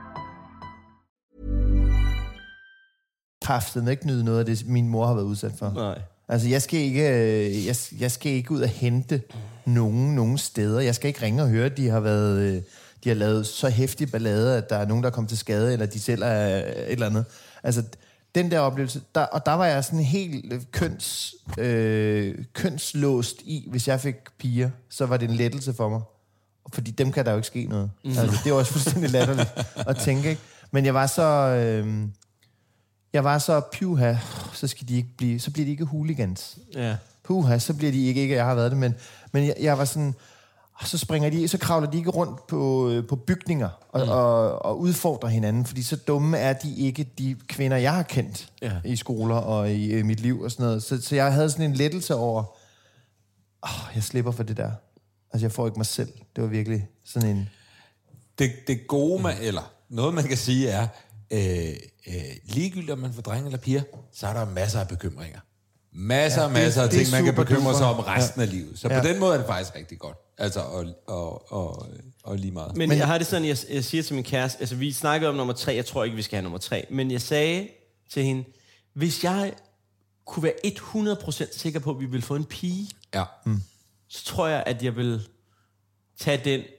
Speaker 5: Kraften ikke nyde noget af det, min mor har været udsat for.
Speaker 7: Nej.
Speaker 5: Altså, jeg skal ikke, jeg, jeg skal ikke ud og hente nogen, nogen steder. Jeg skal ikke ringe og høre, at de har været, de har lavet så hæftig ballade, at der er nogen, der er kommet til skade, eller de selv er et eller andet. Altså, den der oplevelse, der, og der var jeg sådan helt køns, øh, kønslåst i, hvis jeg fik piger, så var det en lettelse for mig. Fordi dem kan der jo ikke ske noget. Mm. Altså, det var også fuldstændig latterligt at tænke, ikke? Men jeg var så... Øh, jeg var så puha, så skal de ikke blive, så bliver de ikke hooligans.
Speaker 7: Ja.
Speaker 5: Puha, så bliver de ikke, ikke jeg har været det, men, men jeg, jeg var sådan... Så springer de, så kravler de ikke rundt på, på bygninger og, mm. og, og udfordrer hinanden, fordi så dumme er de ikke de kvinder, jeg har kendt ja. i skoler og i, i mit liv og sådan noget. Så, så jeg havde sådan en lettelse over, åh, jeg slipper for det der. Altså, jeg får ikke mig selv. Det var virkelig sådan en...
Speaker 6: Det, det gode, man, eller noget man kan sige er, øh, øh, ligegyldigt om man får drenge eller piger, så er der masser af bekymringer. Masser og ja, masser af ting, man kan bekymre sig om resten ja. af livet. Så ja. på den måde er det faktisk rigtig godt. Altså, og, og, og, og lige meget.
Speaker 7: Men, men jeg har det sådan, jeg, jeg siger til min kæreste, altså vi snakkede om nummer tre, jeg tror ikke, vi skal have nummer tre, men jeg sagde til hende, hvis jeg kunne være hundrede procent sikker på, at vi ville få en pige,
Speaker 6: ja. mm.
Speaker 7: så tror jeg, at jeg vil tage den,
Speaker 6: ja.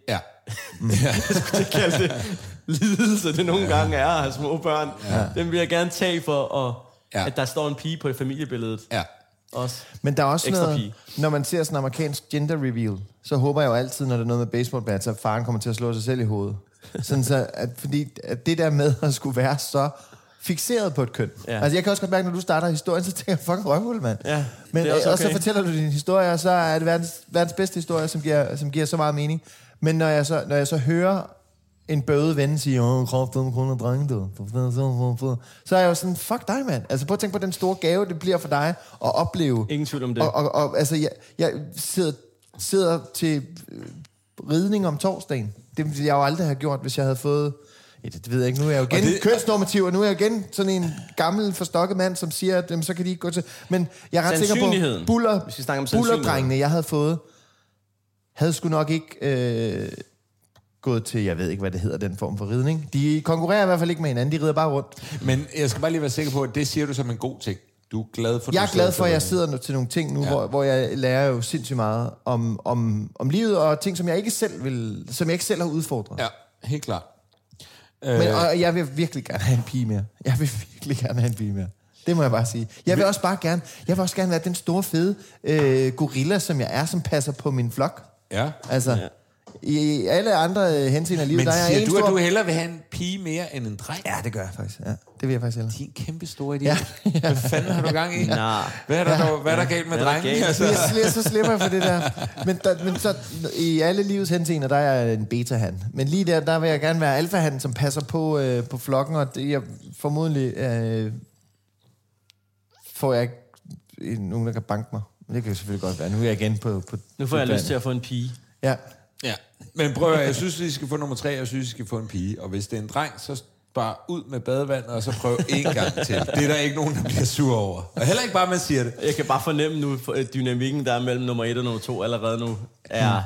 Speaker 7: Mm. Jeg skulle ikke kalde det lidelse, det nogle ja. gange er at have små børn. Ja. Den vil jeg gerne tage for, at, ja. at der står en pige på det familiebilledet.
Speaker 6: Ja.
Speaker 5: Også. Men der er også
Speaker 7: ekstra
Speaker 5: noget,
Speaker 7: pige.
Speaker 5: Når man ser sådan en amerikansk gender reveal, så håber jeg jo altid, når der er noget med baseballbat, at faren kommer til at slå sig selv i hovedet. Sådan så, at, fordi at det der med at skulle være så fixeret på et køn. Ja. Altså jeg kan også godt mærke, når du starter historien, så tænker jeg, fucking røvhul, mand. Ja, Men, okay. Og så fortæller du din historie, og så er det verdens, verdens bedste historie, som giver, som giver så meget mening. Men når jeg så, når jeg så hører en bøde ven sige, åh, kraftedeme kun er drenge, du. Så er jeg jo sådan, fuck dig, mand. Altså prøv at tænke på den store gave, det bliver for dig at opleve.
Speaker 7: Ingen tvivl om det.
Speaker 5: Og, og, og altså, jeg, jeg sidder, sidder til ridning om torsdagen. Det ville jeg jo aldrig have gjort, hvis jeg havde fået... Ja, det ved jeg ikke. Nu er jeg jo igen det... kønsnormativ, og nu er jeg igen sådan en gammel, forstokket mand, som siger, at jamen, så kan de ikke gå til... Men jeg er ret sikker på, buller, bullerdrengene, jeg havde fået, havde sgu nok ikke øh, gået til, jeg ved ikke, hvad det hedder, den form for ridning. De konkurrerer i hvert fald ikke med hinanden, de rider bare rundt.
Speaker 6: Men jeg skal bare lige være sikker på, at det siger du som en god ting. Du er glad for...
Speaker 5: Jeg er glad for, at jeg sidder til nogle ting nu, ja. hvor, hvor jeg lærer jo sindssygt meget om, om, om livet, og ting, som jeg ikke selv vil, som jeg ikke selv har udfordret.
Speaker 6: Ja, helt klart.
Speaker 5: Men, og jeg vil virkelig gerne have en pige mere. Jeg vil virkelig gerne have en pige mere. Det må jeg bare sige. Jeg vil også bare gerne, jeg vil også gerne være den store, fede øh, gorilla, som jeg er, som passer på min flok.
Speaker 6: Ja.
Speaker 5: Altså, ja. I alle andre henseender af livet,
Speaker 6: men
Speaker 5: der er
Speaker 6: siger
Speaker 5: en
Speaker 6: du,
Speaker 5: stor...
Speaker 6: at du hellere vil have en pige mere end en dreng?
Speaker 5: Ja, det gør jeg faktisk. Ja, det vil jeg faktisk hellere.
Speaker 6: Din kæmpe store idé. Ja. Hvad fanden har du gang i?
Speaker 7: Nah.
Speaker 6: Hvad er der, ja. hvad er der galt med drengen?
Speaker 5: Altså? Jeg, så slipper jeg for det der. Men, der, men så, i alle livets henseender, der er jeg en beta-han. Men lige der, der vil jeg gerne være alfa-han, som passer på, øh, på flokken, og det, jeg formodentlig øh, får jeg ikke nogen, der kan banke mig. Men det kan jo selvfølgelig godt være. Nu er jeg igen på... på
Speaker 7: nu får jeg lyst til at få en pige.
Speaker 5: Ja.
Speaker 6: Ja, men prøv at, jeg synes, vi skal få nummer tre, jeg synes, vi skal få en pige. Og hvis det er en dreng, så bare ud med badevand, og så prøv en gang til. Det er der ikke nogen, der bliver sur over. Og heller ikke bare, man siger det.
Speaker 7: Jeg kan bare fornemme nu, at dynamikken, der er mellem nummer et og nummer to allerede nu, er...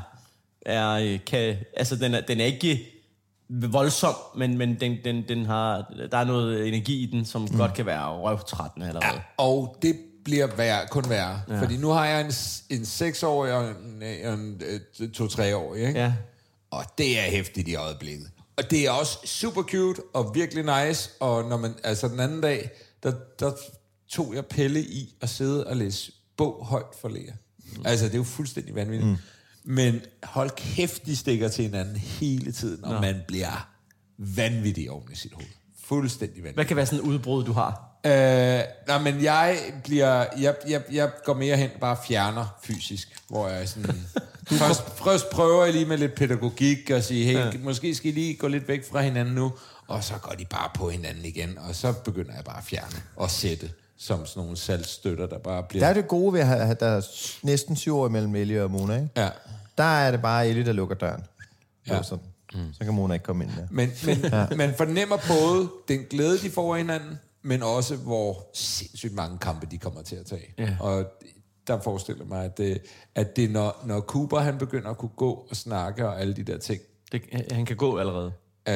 Speaker 7: er kan, altså, den er, den er ikke voldsom, men, men den, den, den har, der er noget energi i den, som mm. godt kan være røvtrættende allerede.
Speaker 6: Ja, og det bliver værre, kun værre. Ja. Fordi nu har jeg en, en seksårig og en, en, en to-treårig, ikke? Ja. Og det er hæftigt i øjeblikket. Og det er også super cute og virkelig nice. Og når man, altså den anden dag, der, der tog jeg Pelle i at sidde og læse bog højt for Lea. Mm. Altså, det er jo fuldstændig vanvittigt. Mm. Men hold kæft, de stikker til hinanden hele tiden, og Nå. man bliver vanvittig oven i sit hoved. Fuldstændig vanvittig.
Speaker 7: Hvad kan være sådan et udbrud, du har?
Speaker 6: Øh, nej, men jeg bliver... Jeg, jeg, jeg går mere hen, bare fjerner fysisk, hvor jeg sådan... først, først prøver jeg lige med lidt pædagogik og sige, hey, ja. måske skal I lige gå lidt væk fra hinanden nu, og så går de bare på hinanden igen, og så begynder jeg bare at fjerne og sætte som sådan nogle saltstøtter, der bare bliver...
Speaker 5: Der er det gode ved at have, der er næsten syv år imellem Ellie og Mona, ikke?
Speaker 6: Ja.
Speaker 5: Der er det bare Ellie, der lukker døren. Ja. Så, mm. så kan Mona ikke komme ind der.
Speaker 6: Men, men ja. man fornemmer både den glæde, de får af hinanden, men også, hvor sindssygt mange kampe, de kommer til at tage. Ja. Og der forestiller mig, at det, at det når, når Cooper, han begynder at kunne gå og snakke og alle de der ting.
Speaker 7: Det, han kan gå allerede.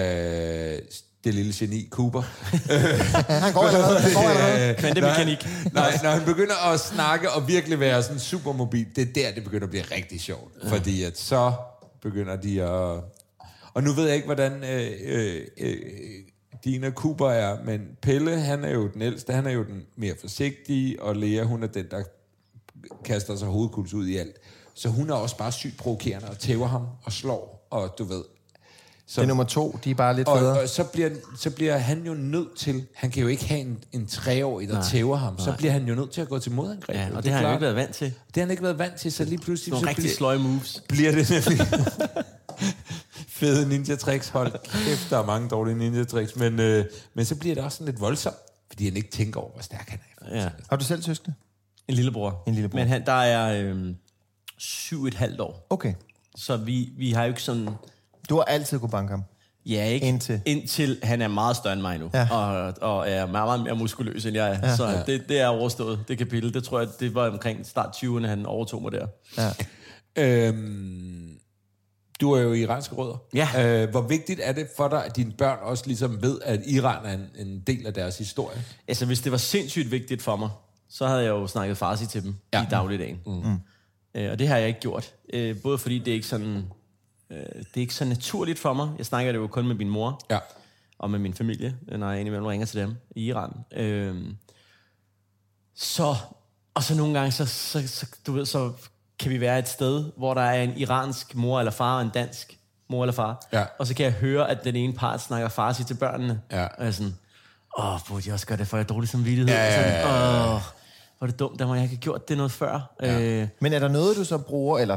Speaker 6: Øh, det lille geni, Cooper.
Speaker 5: han går allerede. Han går allerede.
Speaker 7: Kvantemekanik.
Speaker 6: Nej, når han begynder at snakke og virkelig være sådan supermobil, det er der, det begynder at blive rigtig sjovt. Ja. Fordi at så begynder de at... Og nu ved jeg ikke, hvordan øh, øh, øh, Dina Cooper er, men Pelle, han er jo den ældste, han er jo den mere forsigtige, og Lea, hun er den, der kaster sig hovedkuls ud i alt. Så hun er også bare sygt provokerende og tæver ham og slår, og du ved...
Speaker 5: Så, det er nummer to, de er bare lidt
Speaker 6: og,
Speaker 5: federe.
Speaker 6: Og så bliver, så bliver han jo nødt til... Han kan jo ikke have en, en treårig, der nej, tæver ham. Så nej. bliver han jo nødt til at gå til modangreb.
Speaker 7: Ja, og det,
Speaker 6: det
Speaker 7: har han jo ikke været vant til.
Speaker 6: Det har han ikke været vant til, så lige pludselig...
Speaker 7: Nogle rigtig
Speaker 6: bliver,
Speaker 7: sløje moves.
Speaker 6: Bliver det nemlig... fede ninja-tricks. Hold kæft, der er mange dårlige ninja-tricks. Men, øh, men så bliver det også sådan lidt voldsomt, fordi han ikke tænker over, hvor stærk han er.
Speaker 5: Ja. Har du selv søskende?
Speaker 7: En lillebror.
Speaker 5: En lillebror.
Speaker 7: Men han, der er øh, syv et halvt år.
Speaker 5: Okay.
Speaker 7: Så vi, vi har jo ikke sådan...
Speaker 5: Du har altid kunne banke ham?
Speaker 7: Ja, ikke?
Speaker 5: Indtil?
Speaker 7: Indtil han er meget større end mig nu. Ja. Og, og er meget, meget mere muskuløs, end jeg er. Ja. Så ja. Det, det er overstået, det kapitel. Det tror jeg, det var omkring start tyverne, han overtog mig der.
Speaker 5: Ja.
Speaker 6: Øhm, du er jo iranske rødder.
Speaker 7: Ja.
Speaker 6: Øh, hvor vigtigt er det for dig, at dine børn også ligesom ved, at Iran er en, en del af deres historie?
Speaker 7: Altså, hvis det var sindssygt vigtigt for mig, så havde jeg jo snakket farsi til dem ja. i dagligdagen. Mm. Mm. Øh, og det har jeg ikke gjort. Øh, både fordi det er ikke sådan... øh, det er ikke så naturligt for mig. Jeg snakker det jo kun med min mor.
Speaker 6: Ja.
Speaker 7: Og med min familie, når jeg indimellem ringer til dem i Iran. Øh, så, og så nogle gange, så, så, så, du ved, så kan vi være et sted, hvor der er en iransk mor eller far, og en dansk mor eller far.
Speaker 6: Ja.
Speaker 7: Og så kan jeg høre, at den ene part snakker farsi til børnene.
Speaker 6: Ja.
Speaker 7: Og jeg er sådan, åh, burde jeg også gøre det, for jeg er dårlig samvittighed.
Speaker 6: Ja, ja, ja, ja.
Speaker 7: Åh, hvor er det dumt, at jeg ikke have gjort det noget før.
Speaker 5: Ja.
Speaker 7: Øh,
Speaker 5: Men er der noget, du så bruger, eller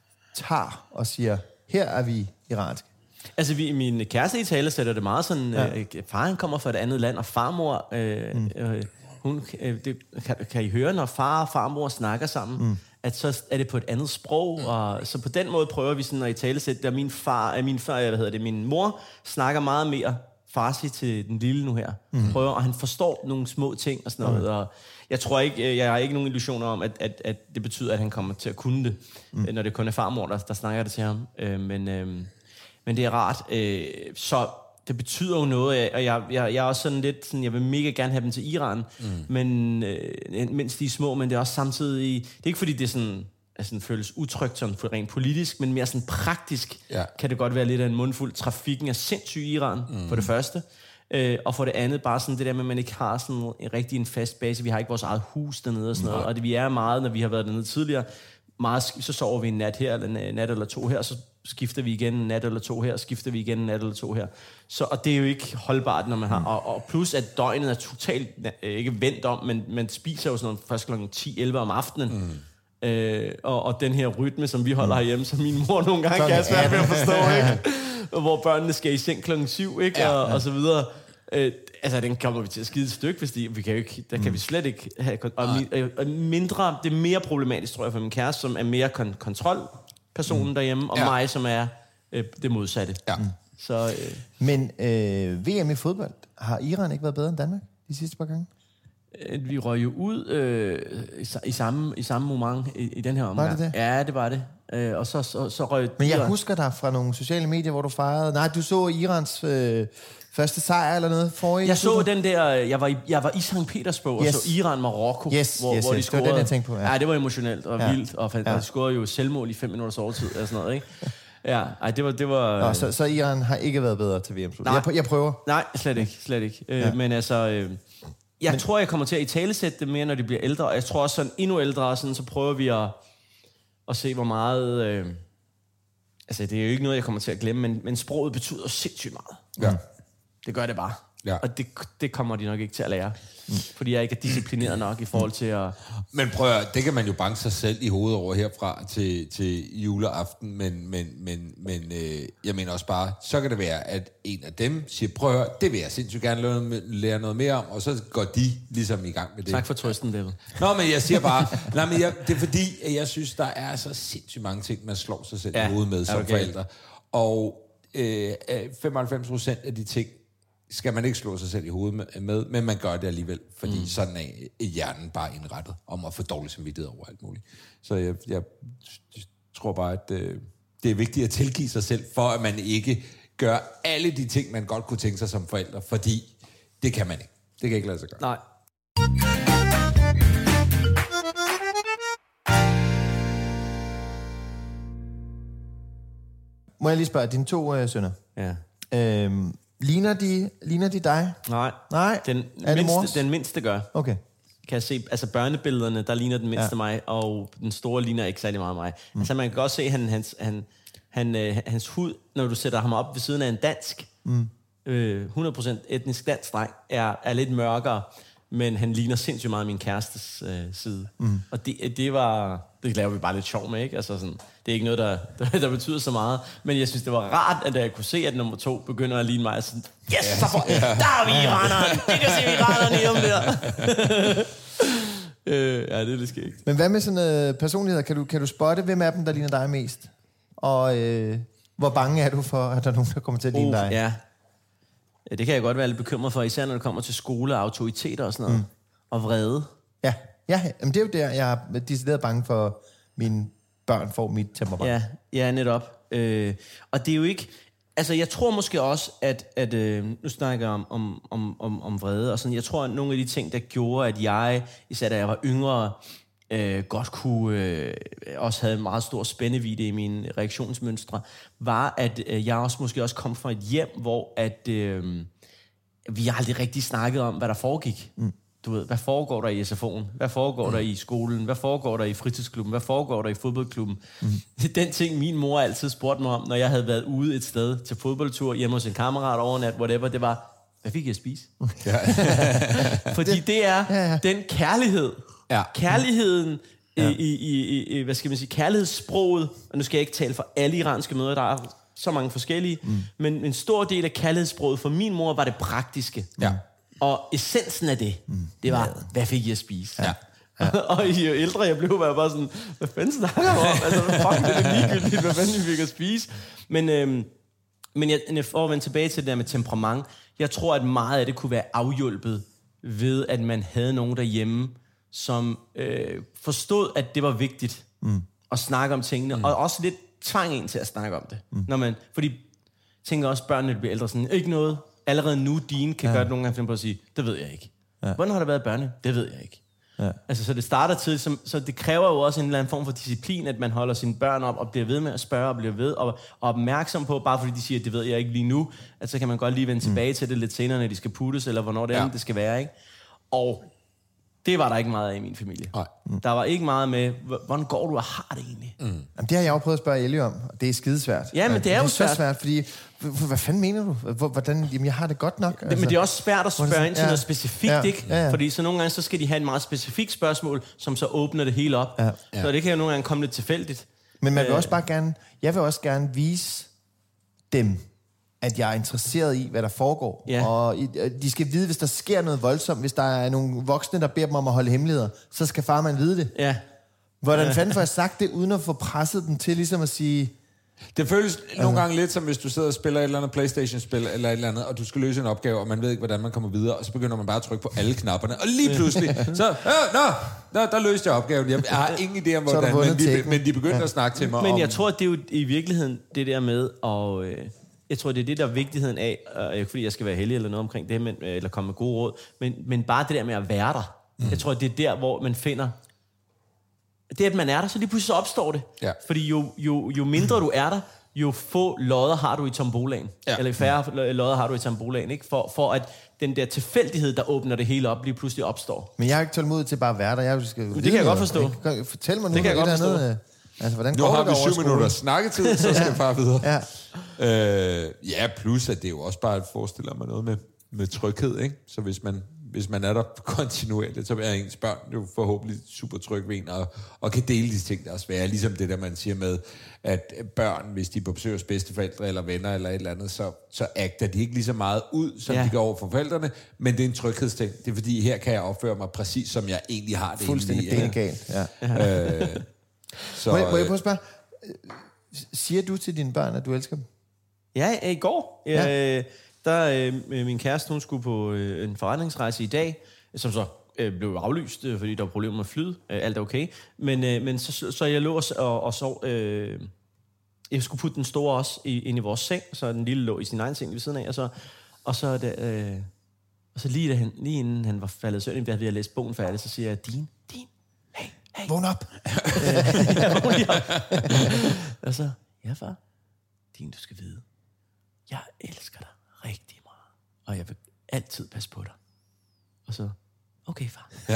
Speaker 5: tager og siger, her er vi iranske?
Speaker 7: Altså, vi, min kæreste i tale sætter det meget sådan, ja. øh, far han kommer fra et andet land, og farmor, øh, mm. øh, hun, øh, det, kan, kan I høre, når far og farmor snakker sammen, mm. at så er det på et andet sprog, mm. og så på den måde prøver vi sådan at i tale sætte, der min far, øh, min far, hvad hedder det, min mor snakker meget mere farsi til den lille nu her. Mm. Prøver, og han forstår nogle små ting og sådan noget, mm. og jeg tror ikke, jeg har ikke nogen illusioner om, at, at, at det betyder, at han kommer til at kunne det, mm. når det kun er farmor, der, der snakker det til ham, øh, men... Øh, Men det er rart. Øh, så det betyder jo noget, og jeg, jeg, jeg er også sådan lidt sådan, jeg vil mega gerne have dem til Iran, mm. men øh, mens de er små, men det er også samtidig, det er ikke fordi det er sådan, er sådan føles utrygt sådan for rent politisk, men mere sådan praktisk, ja. Kan det godt være lidt af en mundfuld. Trafikken er sindssyg i Iran, mm. for det første, øh, og for det andet bare sådan det der med, at man ikke har sådan en rigtig en fast base, vi har ikke vores eget hus dernede og sådan noget, og det, vi er meget, når vi har været dernede tidligere, meget, så sover vi en nat her, eller en nat eller to her, så skifter vi igen en nat eller to her, skifter vi igen en nat eller to her. Så, og det er jo ikke holdbart, når man har... Og, og plus, at døgnet er totalt, ikke vendt om, men man spiser jo sådan noget først klokken ti elleve om aftenen. Mm. Øh, og, og den her rytme, som vi holder mm. herhjemme, som min mor nogle gange kan have svært ved at forstå, ikke? Hvor børnene skal i seng klokken syv, ikke? Ja, og, ja. og så videre. Øh, altså, den kommer vi til at skide et stykke, hvis de, vi kan jo ikke, der kan mm. vi slet ikke have... Og, og mindre, det er mere problematisk, tror jeg, for min kæreste, som er mere kon- kontrolpersonen mm. derhjemme, og ja. mig, som er øh, det modsatte. Ja. Mm. Så, øh,
Speaker 5: Men øh, V M i fodbold, har Iran ikke været bedre end Danmark de sidste par gange?
Speaker 7: Øh, vi røg jo ud øh, i, i, samme, i samme moment i, i den her omgang.
Speaker 5: Var det det?
Speaker 7: Ja, det var det. Øh, og så, så, så røg...
Speaker 5: Men jeg Iran. husker dig fra nogle sociale medier, hvor du fejrede... Nej, du så Irans... Øh, første sejr eller noget forrige?
Speaker 7: Jeg så den der, jeg var i, jeg var i Sankt Petersburg, yes. og så Iran-Marokko,
Speaker 5: yes,
Speaker 7: hvor,
Speaker 5: yes,
Speaker 7: hvor de
Speaker 5: yes.
Speaker 7: scorede.
Speaker 5: Det var den, jeg tænkte på, ja.
Speaker 7: Ja, det var emotionelt og ja. vildt, og, ja. og de scorede jo selvmål i fem minutters overtid, og sådan noget, ikke? Ja, ej, det var... Det var
Speaker 5: Nå, så, så Iran har ikke været bedre til V M? Nej. Jeg, jeg prøver.
Speaker 7: Nej, slet ikke, slet ikke. Ja. Øh, men altså, øh, jeg Men, tror, jeg kommer til at italesætte det mere, når de bliver ældre, og jeg tror også sådan endnu ældre, sådan, så prøver vi at, at se, hvor meget... Øh, altså, det er jo ikke noget, jeg kommer til at glemme, men, men sproget betyder sindssygt meget. Ja. Det gør det bare. Ja. Og det, det kommer de nok ikke til at lære. Mm. Fordi jeg ikke er disciplineret nok i forhold til at...
Speaker 6: Men prøv at, det kan man jo banke sig selv i hovedet over herfra til, til juleaften, men, men, men, men øh, jeg mener også bare, så kan det være, at en af dem siger, prøv at, det vil jeg sindssygt gerne lære, lære noget mere om, og så går de ligesom i gang med det.
Speaker 7: Tak for trøsten, David.
Speaker 6: Nå, men jeg siger bare, nej, men jeg, det er fordi, at jeg synes, der er så sindssygt mange ting, man slår sig selv ja. i hovedet med som okay. forældre. Og øh, femoghalvfems procent af de ting, skal man ikke slå sig selv i hovedet med, med men man gør det alligevel, fordi mm. sådan er hjernen bare indrettet om at få dårlig samvittighed over alt muligt. Så jeg, jeg tror bare, at øh, det er vigtigt at tilgive sig selv, for at man ikke gør alle de ting, man godt kunne tænke sig som forældre, fordi det kan man ikke. Det kan ikke lade sig gøre.
Speaker 7: Nej.
Speaker 5: Må jeg lige spørge, dine to øh, sønner?
Speaker 7: Ja.
Speaker 5: Øhm, Ligner de, ligner de dig?
Speaker 7: Nej.
Speaker 5: Nej?
Speaker 7: Den, mindste, den mindste gør.
Speaker 5: Okay.
Speaker 7: Kan jeg se, altså børnebillederne, der ligner den mindste ja. mig, og den store ligner ikke særlig meget mig. Mm. Altså man kan godt se, han, hans, han, han, øh, hans hud, når du sætter ham op ved siden af en dansk, mm. øh, hundrede procent etnisk dansk dreng, er, er lidt mørkere, men han ligner sindssygt meget min kærestes øh, side. Mm. Og det, det var... Det laver vi bare lidt sjov med, ikke? Altså sådan, det er ikke noget, der, der, der betyder så meget. Men jeg synes, det var rart, at jeg kunne se, at nummer to begynder at ligne mig. Sådan, yes, ja, så for, ja. Der er vi iraneren! Det kan se, vi iranerne i om der. øh, ja, det er lidt skægt.
Speaker 5: Men hvad med sådan uh, personligheder? Kan du, kan du spotte, hvem af dem, der ligner dig mest? Og øh, hvor bange er du for, at der er nogen, der kommer til at ligne
Speaker 7: uh,
Speaker 5: dig?
Speaker 7: Ja. ja, det kan jeg godt være lidt bekymret for, især når det kommer til skole og autoriteter og sådan noget. Mm. Og vrede.
Speaker 5: Ja. Ja, men det er jo der, jeg er decideret bange for, at mine børn får mit temperament.
Speaker 7: Ja, ja, netop. Øh, og det er jo ikke... Altså, jeg tror måske også, at... at øh, nu snakker jeg om, om, om, om, om vrede, og sådan. Jeg tror, at nogle af de ting, der gjorde, at jeg, især da jeg var yngre, øh, godt kunne, øh, også havde en meget stor spændvidde i mine reaktionsmønstre, var, at øh, jeg også måske også kom fra et hjem, hvor at, øh, vi aldrig rigtig snakket om, hvad der foregik. Mm. Du ved, hvad foregår der i S F O'en? Hvad foregår mm. der i skolen? Hvad foregår der i fritidsklubben? Hvad foregår der i fodboldklubben? Mm. Det er den ting, min mor altid spurgte mig om, når jeg havde været ude et sted til fodboldtur, hjemme hos en kammerat overnat, whatever, det var, hvad fik jeg at spise? Ja. Fordi det er ja, ja. den kærlighed. Ja. Kærligheden, ja. i, i, i, hvad skal man sige, kærlighedssproget, og nu skal jeg ikke tale for alle iranske mødre, der er så mange forskellige, mm. men en stor del af kærlighedssproget for min mor var det praktiske. Ja. Og essensen af det, mm. det var, ja. hvad fik jeg at spise? Ja. Ja. Og jo ældre jeg blev, var jeg bare sådan, hvad fanden snakker jeg om? Altså, fuck, det er ligegyldigt, hvad fanden jeg fik at spise? Men, øhm, men jeg, jeg får at vende tilbage til det der med temperament. Jeg tror, at meget af det kunne være afhjulpet ved, at man havde nogen derhjemme, som øh, forstod, at det var vigtigt mm. at snakke om tingene, mm. og også lidt tvang en til at snakke om det. Mm. Når man, fordi tænker også, børnene bliver ældre sådan, ikke noget, allerede nu, dine kan ja. gøre det nogle gange finde på at sige, det ved jeg ikke. Ja. Hvordan har der været børne? Det ved jeg ikke. Ja. Altså, så det starter tidligt, så, så det kræver jo også en eller anden form for disciplin, at man holder sine børn op og bliver ved med at spørge og bliver ved og, og opmærksom på, bare fordi de siger, det ved jeg ikke lige nu, at så kan man godt lige vende tilbage mm. til det lidt senere, når de skal puttes, eller hvornår det ja. er, det skal være, ikke? Og det var der ikke meget af i min familie. Mm. Der var ikke meget med, hvordan går du og har det egentlig? Mm.
Speaker 5: Jamen, det har jeg jo prøvet at spørge Ellie om, og det er skidesvært.
Speaker 7: Ja, men det er jo
Speaker 5: det er
Speaker 7: svært.
Speaker 5: så svært, fordi, hvad fanden mener du? Hvordan, jamen, jeg har det godt nok.
Speaker 7: Det, altså. Men det er også svært at spørge ind til ja. noget specifikt,
Speaker 5: ja.
Speaker 7: ikke?
Speaker 5: Ja, ja.
Speaker 7: Fordi så nogle gange, så skal de have et meget specifikt spørgsmål, som så åbner det hele op. Ja. Ja. Så det kan jo nogle gange komme lidt tilfældigt.
Speaker 5: Men man vil også bare gerne, jeg vil også gerne vise dem, at jeg er interesseret i, hvad der foregår. Ja. Og de skal vide, hvis der sker noget voldsomt, hvis der er nogle voksne, der beder dem om at holde hemmeligheder, så skal farmand vide det.
Speaker 7: Ja.
Speaker 5: Hvordan ja. fanden får jeg sagt det, uden at få presset dem til ligesom at sige...
Speaker 6: Det føles uh. nogle gange lidt som, hvis du sidder og spiller et eller andet PlayStation-spil, eller et eller andet, og du skal løse en opgave, og man ved ikke, hvordan man kommer videre, og så begynder man bare at trykke på alle knapperne, og lige pludselig, så, øh, nå, nå, der løste jeg opgaven. Jeg har ingen idé om, hvordan, men de, men de begynder ja. at snakke til mig
Speaker 7: Men
Speaker 6: om...
Speaker 7: jeg tror, at det er jo i virkeligheden det der med at... Øh, jeg tror, det er det, der er vigtigheden af, øh, ikke fordi jeg skal være heldig eller noget omkring det, men, eller komme med gode råd, men, men bare det der med at være der. Mm. Jeg tror, det er der, hvor man finder... Det, at man er der, så lige pludselig så opstår det. Ja. Fordi jo, jo, jo mindre du er der, jo få lodder har du i tombolaen. Ja. Eller færre lodder har du i tombolaen, ikke? For, for at den der tilfældighed, der åbner det hele op, lige pludselig opstår.
Speaker 5: Men jeg har ikke tålmodighed til bare at være der. Jeg skal
Speaker 7: det kan jeg godt forstå.
Speaker 5: Ikke? Fortæl mig nu,
Speaker 7: det kan jeg godt forstå.
Speaker 5: Andet, altså, hvordan
Speaker 6: nu har vi syv minutter snakketid, så skal jeg far videre.
Speaker 5: Ja.
Speaker 6: Øh, ja, plus at det er jo også bare, at forestiller mig noget med, med tryghed, ikke? Så hvis man, hvis man er der kontinuerligt, så er ens børn jo forhåbentlig super tryg ved en, og, og kan dele de ting, der er svære. Ligesom det der, man siger med, at børn, hvis de på besøg hos bedsteforældre eller venner eller et eller andet, så, så agter de ikke lige så meget ud, som ja. de gør over for forældrene, men det er en tryghedsting. Det er fordi, her kan jeg opføre mig præcis, som jeg egentlig har det.
Speaker 5: Fuldstændig
Speaker 6: egentlig,
Speaker 5: galt, ja.
Speaker 6: Øh, så,
Speaker 5: må, jeg, må jeg prøve at spørge, siger du til dine børn, at du elsker dem?
Speaker 7: Ja, i går. Ja. Øh, der øh, min kæreste, hun skulle på øh, en forretningsrejse i dag, som så øh, blev aflyst, øh, fordi der var problemer med flyet. Øh, alt er okay. Men, øh, men så, så jeg lå og, og sov... Øh, jeg skulle putte den store også i, ind i vores seng, så den lille lå i sin egen seng ved siden af, og så, og så, det, øh, og så lige, da han, lige inden han var faldet i søvn, da havde jeg læst bogen færdig, så siger jeg, din, din, hey, hey.
Speaker 5: Vågn op.
Speaker 7: Vågn lige op. Og så, ja far, din, du skal vide, jeg elsker dig rigtig meget, og jeg vil altid passe på dig. Og så, okay far. Ja.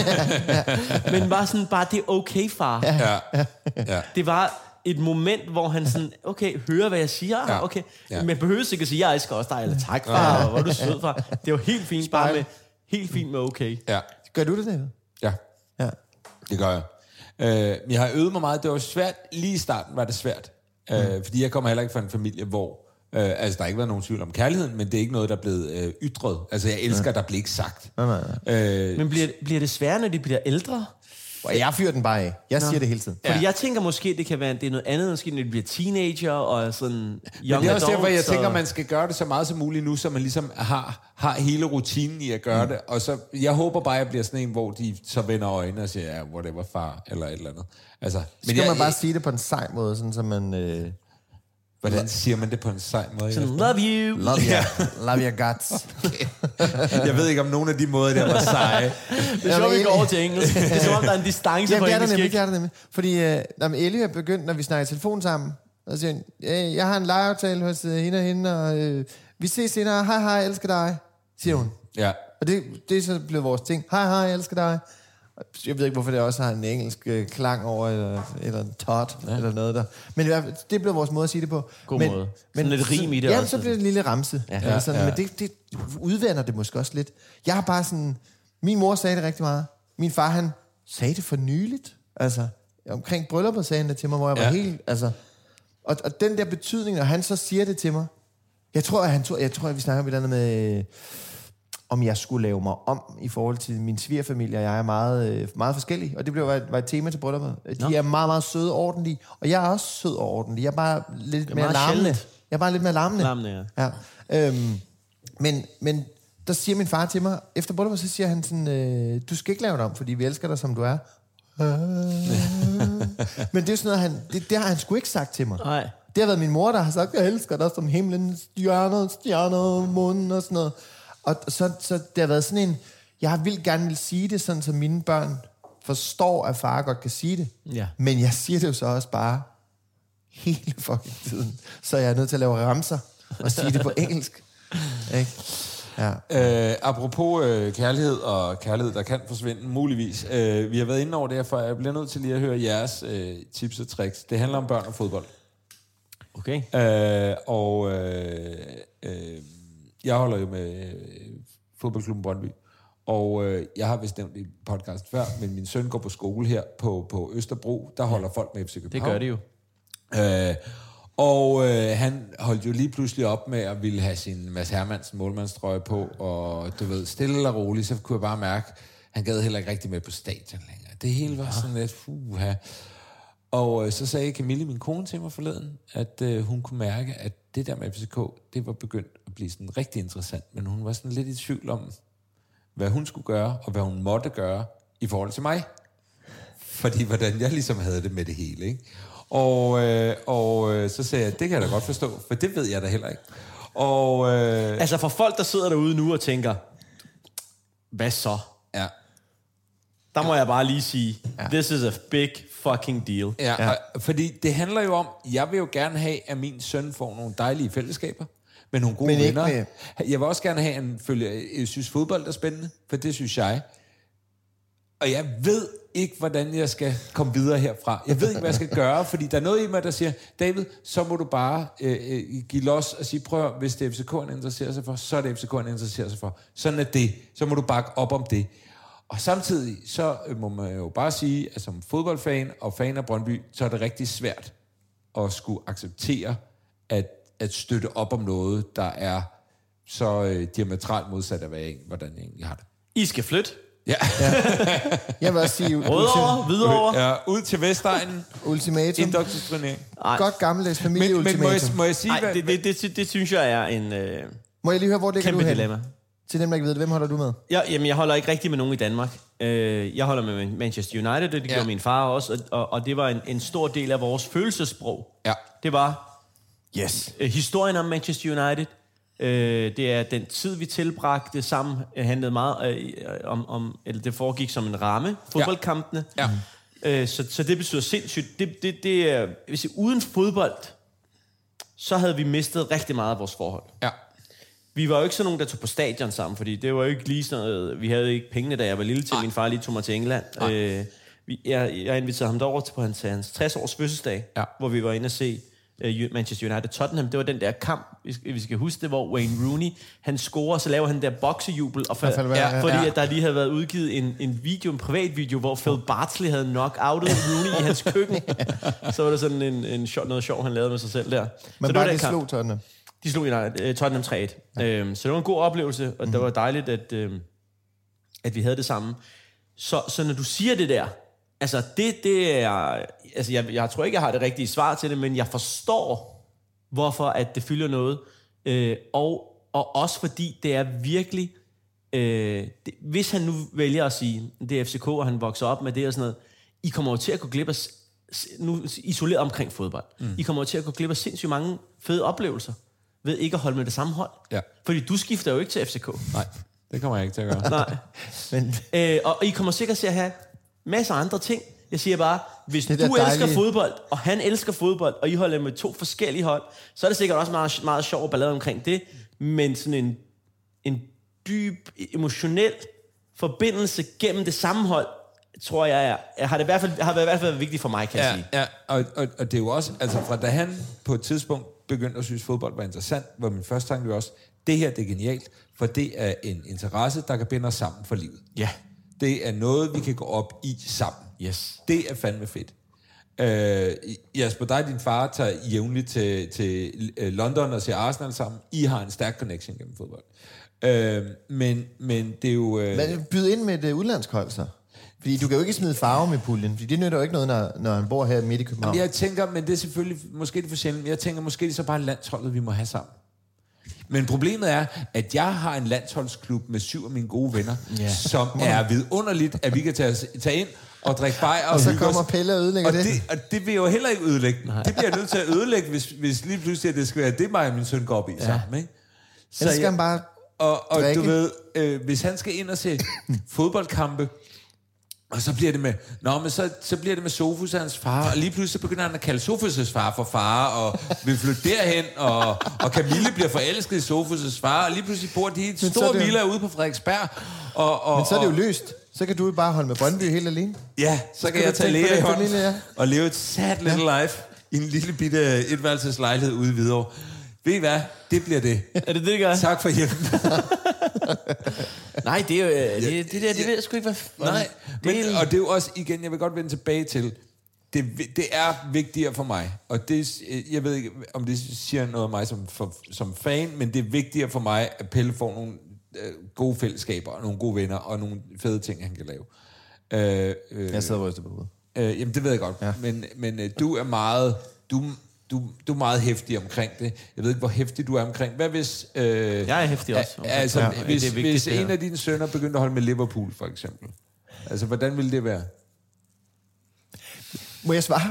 Speaker 7: Men bare sådan, bare det er okay far.
Speaker 6: Ja. Ja.
Speaker 7: Det var et moment, hvor han sådan, okay, hører hvad jeg siger, ja. okay. Ja. Men behøver ikke at sige, jeg elsker også dig, eller tak far, og hvor er du sød far. Det er jo helt fint, bare med, helt fint med okay.
Speaker 6: Ja.
Speaker 5: Gør du det, David?
Speaker 6: Ja.
Speaker 5: Ja.
Speaker 6: Det gør jeg. Øh, jeg har øvet mig meget, det var svært, lige i starten var det svært. Øh, mm. Fordi jeg kommer heller ikke fra en familie, hvor Øh, altså, der har ikke været nogen tvivl om kærligheden, men det er ikke noget, der er blevet øh, ytret. Altså, jeg elsker, ja. der bliver ikke sagt.
Speaker 5: Nej, nej, nej.
Speaker 7: Øh, men bliver, bliver det sværere, når de bliver ældre?
Speaker 5: Jeg fyrer den bare af. Jeg Nå. siger det hele tiden.
Speaker 7: Fordi ja. jeg tænker måske, det kan være det er noget andet, måske når de bliver teenager og sådan young adult.
Speaker 6: Det er også derfor, jeg
Speaker 7: så...
Speaker 6: tænker, man skal gøre det så meget som muligt nu, så man ligesom har, har hele rutinen i at gøre mm. det. Og så, jeg håber bare, jeg bliver sådan en, hvor de så vender øjnene og siger, ja, whatever, far, eller et eller andet. Altså,
Speaker 5: men skal jeg, man bare sige det på en sej måde, sådan så man... Øh...
Speaker 6: Hvordan siger man det på en sej måde?
Speaker 7: Sådan, love you.
Speaker 5: Love you. Love your guts.
Speaker 6: Jeg ved ikke, om nogen af de måder, der var seje.
Speaker 7: Det er sjovt, vi går over til engelsk. Det er som om, der er en distance
Speaker 5: Jamen,
Speaker 7: på
Speaker 5: det er der
Speaker 7: engelsk.
Speaker 5: nemlig, det er der nemlig. Fordi øh, når Ellie er begyndt, når vi snakker i telefon sammen, og siger, øh, jeg har en legeaftale hos øh, hende og hende, og øh, vi ses senere. Hej, hej, jeg elsker dig, siger hun.
Speaker 6: Ja.
Speaker 5: Og det, det er så blevet vores ting. Hej, hej, jeg elsker dig. Jeg ved ikke, hvorfor det også har en engelsk øh, klang over, eller, eller en tot, ja. eller noget der. Men i hvert fald, det blev vores måde at sige det på.
Speaker 7: God
Speaker 5: men,
Speaker 7: måde.
Speaker 5: Men,
Speaker 7: sådan lidt rim i det
Speaker 5: ja,
Speaker 7: også.
Speaker 5: så bliver det en lille ramse. Ja. Ja, sådan, ja. Men det, det udvander det måske også lidt. Jeg har bare sådan... Min mor sagde det rigtig meget. Min far, han sagde det for nyligt. Altså, omkring brylluppet sagde han det til mig, hvor jeg ja. var helt... Altså, og, og den der betydning, når han så siger det til mig... Jeg tror, at, han tog, jeg tror, at vi snakker om et eller andet med... om jeg skulle lave mig om i forhold til min svigerfamilie, og jeg er meget, meget forskellig. Og det blev var et, var et tema til brylluppet. De Nå. er meget, meget søde og ordentlige. Og jeg er også sød og ordentlig. Jeg er bare lidt mere larmende.
Speaker 7: Sjældent.
Speaker 5: Jeg er bare lidt mere larmende.
Speaker 7: Larmende,
Speaker 5: ja. ja. Øhm, men, men der siger min far til mig, efter brylluppet, så siger han sådan, øh, du skal ikke lave dig om, fordi vi elsker dig, som du er. Men det er sådan noget, han, det, det har han sgu ikke sagt til mig.
Speaker 7: Nej.
Speaker 5: Det har været min mor, der har sagt, jeg elsker dig som himlen, stjerner, stjerner, månen og sådan noget. Og så, så det har været sådan en, jeg vil gerne vil sige det, sådan så mine børn forstår, at far godt kan sige det.
Speaker 7: Ja.
Speaker 5: Men jeg siger det jo så også bare hele fucking tiden. Så jeg er nødt til at lave ramser og sige det på engelsk. Ikke? Ja.
Speaker 6: Øh, apropos øh, kærlighed og kærlighed, der kan forsvinde, muligvis. Øh, vi har været inde over det her, for jeg bliver nødt til lige at høre jeres øh, tips og tricks. Det handler om børn og fodbold.
Speaker 7: Okay.
Speaker 6: Øh, og øh, øh, jeg holder jo med øh, fodboldklubben Brøndby. Og øh, jeg har vist nævnt i podcast før, men min søn går på skole her på, på Østerbro. Der holder folk med F C København.
Speaker 7: Det gør det jo.
Speaker 6: Øh, og øh, han holdt jo lige pludselig op med at ville have sin Mads Hermansen målmandstrøje på, og du ved, stille og roligt, så kunne jeg bare mærke, han gad heller ikke rigtig med på stadion længere. Det hele var sådan lidt, fuha. Og øh, så sagde Camille, min kone, til mig forleden, at øh, hun kunne mærke, at det der med F C K, det var begyndt at blive sådan rigtig interessant, men hun var sådan lidt i tvivl om, hvad hun skulle gøre, og hvad hun måtte gøre i forhold til mig. Fordi hvordan jeg ligesom havde det med det hele, ikke? Og, øh, og øh, så sagde jeg, det kan jeg da godt forstå, for det ved jeg da heller ikke. Og, øh,
Speaker 7: altså for folk, der sidder derude nu og tænker, hvad så?
Speaker 6: Ja.
Speaker 7: Der må jeg bare lige sige, ja. This is a big fucking deal.
Speaker 6: Ja, ja. Og, fordi det handler jo om, jeg vil jo gerne have, at min søn får nogle dejlige fællesskaber, med nogle gode
Speaker 5: Men
Speaker 6: venner.
Speaker 5: med.
Speaker 6: Jeg vil også gerne have, at han følger, jeg synes fodbold er spændende, for det synes jeg. Og jeg ved ikke, hvordan jeg skal komme videre herfra. Jeg ved ikke, hvad jeg skal gøre, fordi der er noget i mig, der siger, David, så må du bare øh, give los og sige, prøv, hvis det er F C K'en interesserer sig for, så er det F C K'en interesserer sig for. Sådan er det. Så må du bakke op om det. Og samtidig, så må man jo bare sige, at som fodboldfan og fan af Brøndby, så er det rigtig svært at skulle acceptere, at, at støtte op om noget, der er så øh, diametralt modsat af, hvad jeg, hvordan jeg egentlig har det.
Speaker 7: I skal flytte.
Speaker 6: Ja.
Speaker 5: ja. Jeg vil også sige...
Speaker 7: Rødovre, Hvidovre.
Speaker 6: Ja, ud til Vestegnen.
Speaker 5: Ultimatum.
Speaker 6: Indoktrinering.
Speaker 5: Godt gammeldags familieultimatum.
Speaker 6: Men, men må, jeg, må jeg sige...
Speaker 7: Ej, det, det, det, det, det synes jeg er en... Øh,
Speaker 5: må jeg lige høre, hvor ligger du hen?
Speaker 7: Dilemma.
Speaker 5: Til dem, der ikke ved det, hvem holder du med?
Speaker 7: Ja, jamen, jeg holder ikke rigtig med nogen i Danmark. Jeg holder med Manchester United, og det gjorde ja. min far også, og, og det var en, en stor del af vores følelsessprog.
Speaker 6: Ja.
Speaker 7: Det var
Speaker 5: yes.
Speaker 7: historien om Manchester United. Det er den tid, vi tilbragte sammen, handlede meget om, om eller det foregik som en ramme, fodboldkampene.
Speaker 6: Ja. Ja.
Speaker 7: Så, så det betyder sindssygt. Det, det, det er, hvis jeg, uden fodbold, så havde vi mistet rigtig meget af vores forhold.
Speaker 6: Ja.
Speaker 7: Vi var jo ikke sådan nogen, der tog på stadion sammen, fordi det var jo ikke lige sådan noget, vi havde ikke pengene, da jeg var lille til. Ej. Min far lige tog mig til England. Øh, vi, jeg, jeg inviterede ham derover til på hans, hans tres-års fødselsdag, ja. hvor vi var inde og se uh, Manchester United Tottenham. Det var den der kamp, vi skal, vi skal huske det, hvor Wayne Rooney, han scorer, og så laver han der boksejubel, og for, ja, fordi ja. at der lige havde været udgivet en, en video, en privat video, hvor Phil Bartley havde knock-outet Rooney i hans køkken. Så var der sådan en, en show, noget sjov, han lavede med sig selv der.
Speaker 5: Men
Speaker 7: så
Speaker 5: bare
Speaker 7: det
Speaker 5: de slog Tottenham.
Speaker 7: De slog i Tottenham tre et. Ja. Øhm, så det var en god oplevelse, og mm-hmm. det var dejligt, at, øhm, at vi havde det samme. Så, så når du siger det der, altså det, det er... Altså jeg, jeg tror ikke, jeg har det rigtige svar til det, men jeg forstår, hvorfor at det fylder noget. Øh, og, og også fordi det er virkelig... Øh, det, hvis han nu vælger at sige, det er F C K, og han vokser op med det og sådan noget, I kommer jo til at gå glip af nu isoleret omkring fodbold. Mm. I kommer til at gå glip af sindssygt mange fede oplevelser ved ikke at holde med det samme hold.
Speaker 6: Ja.
Speaker 7: Fordi du skifter jo ikke til F C K.
Speaker 6: Nej, det kommer jeg ikke til at gøre.
Speaker 7: Nej. Men, øh, og, og I kommer sikkert til at have masser af andre ting. Jeg siger bare, hvis du elsker dejlige... fodbold, og han elsker fodbold, og I holder med to forskellige hold, så er det sikkert også meget, meget sjov ballade omkring det. Men sådan en, en dyb, emotionel forbindelse gennem det samme hold, tror jeg, jeg har det i hvert fald, har det i hvert fald været vigtigt for mig, kan
Speaker 6: ja,
Speaker 7: jeg sige.
Speaker 6: Ja, og, og, og det er jo også, altså fra da han på et tidspunkt begyndte at synes, fodbold var interessant, var min første tanke også, det her det er genialt, for det er en interesse, der kan binde os sammen for livet.
Speaker 7: Ja.
Speaker 6: Det er noget, vi kan gå op i sammen.
Speaker 7: Yes.
Speaker 6: Det er fandme fedt. Øh, Jasper, dig og din far tager jævnligt til, til London og ser Arsenal sammen. I har en stærk connection gennem fodbold. Øh, men, men det er jo... Øh...
Speaker 5: Men byd ind med et udlandsk hold, så. Fordi du kan jo ikke smide farve med puljen, fordi det nytter jo ikke noget, når, når han bor her midt i København.
Speaker 6: Jamen, jeg tænker, men det er selvfølgelig, måske det for sjældent, men jeg tænker, måske det er så bare landsholdet, vi må have sammen. Men problemet er, at jeg har en landsholdsklub med syv af mine gode venner, yeah. som er vidunderligt, at vi kan tage, tage ind og drikke bajer.
Speaker 5: Og, og så kommer Pelle og ødelægger
Speaker 6: og
Speaker 5: det.
Speaker 6: det. Og det vil jo heller ikke ødelægge. Nej. Det bliver jeg nødt til at ødelægge, hvis, hvis lige pludselig det skal være det, mig og min søn går op i ja. sammen. Ikke?
Speaker 5: Så skal jeg, han bare
Speaker 6: Og, og du ved, øh, hvis han skal ind og se fodboldkampe, og så bliver det med, nå, men så, så bliver det med Sofus og hans far, og lige pludselig så begynder han at kalde Sofus' far for far, og vil flytte derhen, og, og Camille bliver forelsket i Sofus' far, og lige pludselig bor de i et stort villa ude på Frederiksberg. Og, og,
Speaker 5: men så er det jo løst. Så kan du bare holde med Brøndby helt alene.
Speaker 6: Ja, så, så kan jeg tage Lea i hånden, ja. og leve et sad little ja. life i en lille bitte etværelseslejlighed ude i Hvidovre. Ved I hvad? Det bliver det.
Speaker 7: Er det det, det gør?
Speaker 6: Tak for hjælpen.
Speaker 7: Nej, det er jo... Det, det, det der, det ved jeg sgu ikke, hvad...
Speaker 6: Nej, men, og det er jo også, igen, jeg vil godt vende tilbage til, det, det er vigtigere for mig, og det, jeg ved ikke, om det siger noget om mig som, for, som fan, men det er vigtigere for mig, at Pelle får nogle øh, gode fællesskaber, og nogle gode venner, og nogle fede ting, han kan lave. Øh, øh,
Speaker 5: jeg sidder rystet på hovedet.
Speaker 6: Øh, jamen, det ved jeg godt, ja. men, men øh, du er meget... Du, Du, du er meget heftig omkring det. Jeg ved ikke, hvor heftig du er omkring. Hvad hvis... Øh,
Speaker 7: jeg er heftig også.
Speaker 6: Okay. Altså, ja, hvis, vigtigt, hvis en af dine sønner begyndte at holde med Liverpool, for eksempel. Altså, hvordan ville det være?
Speaker 5: Må jeg svare?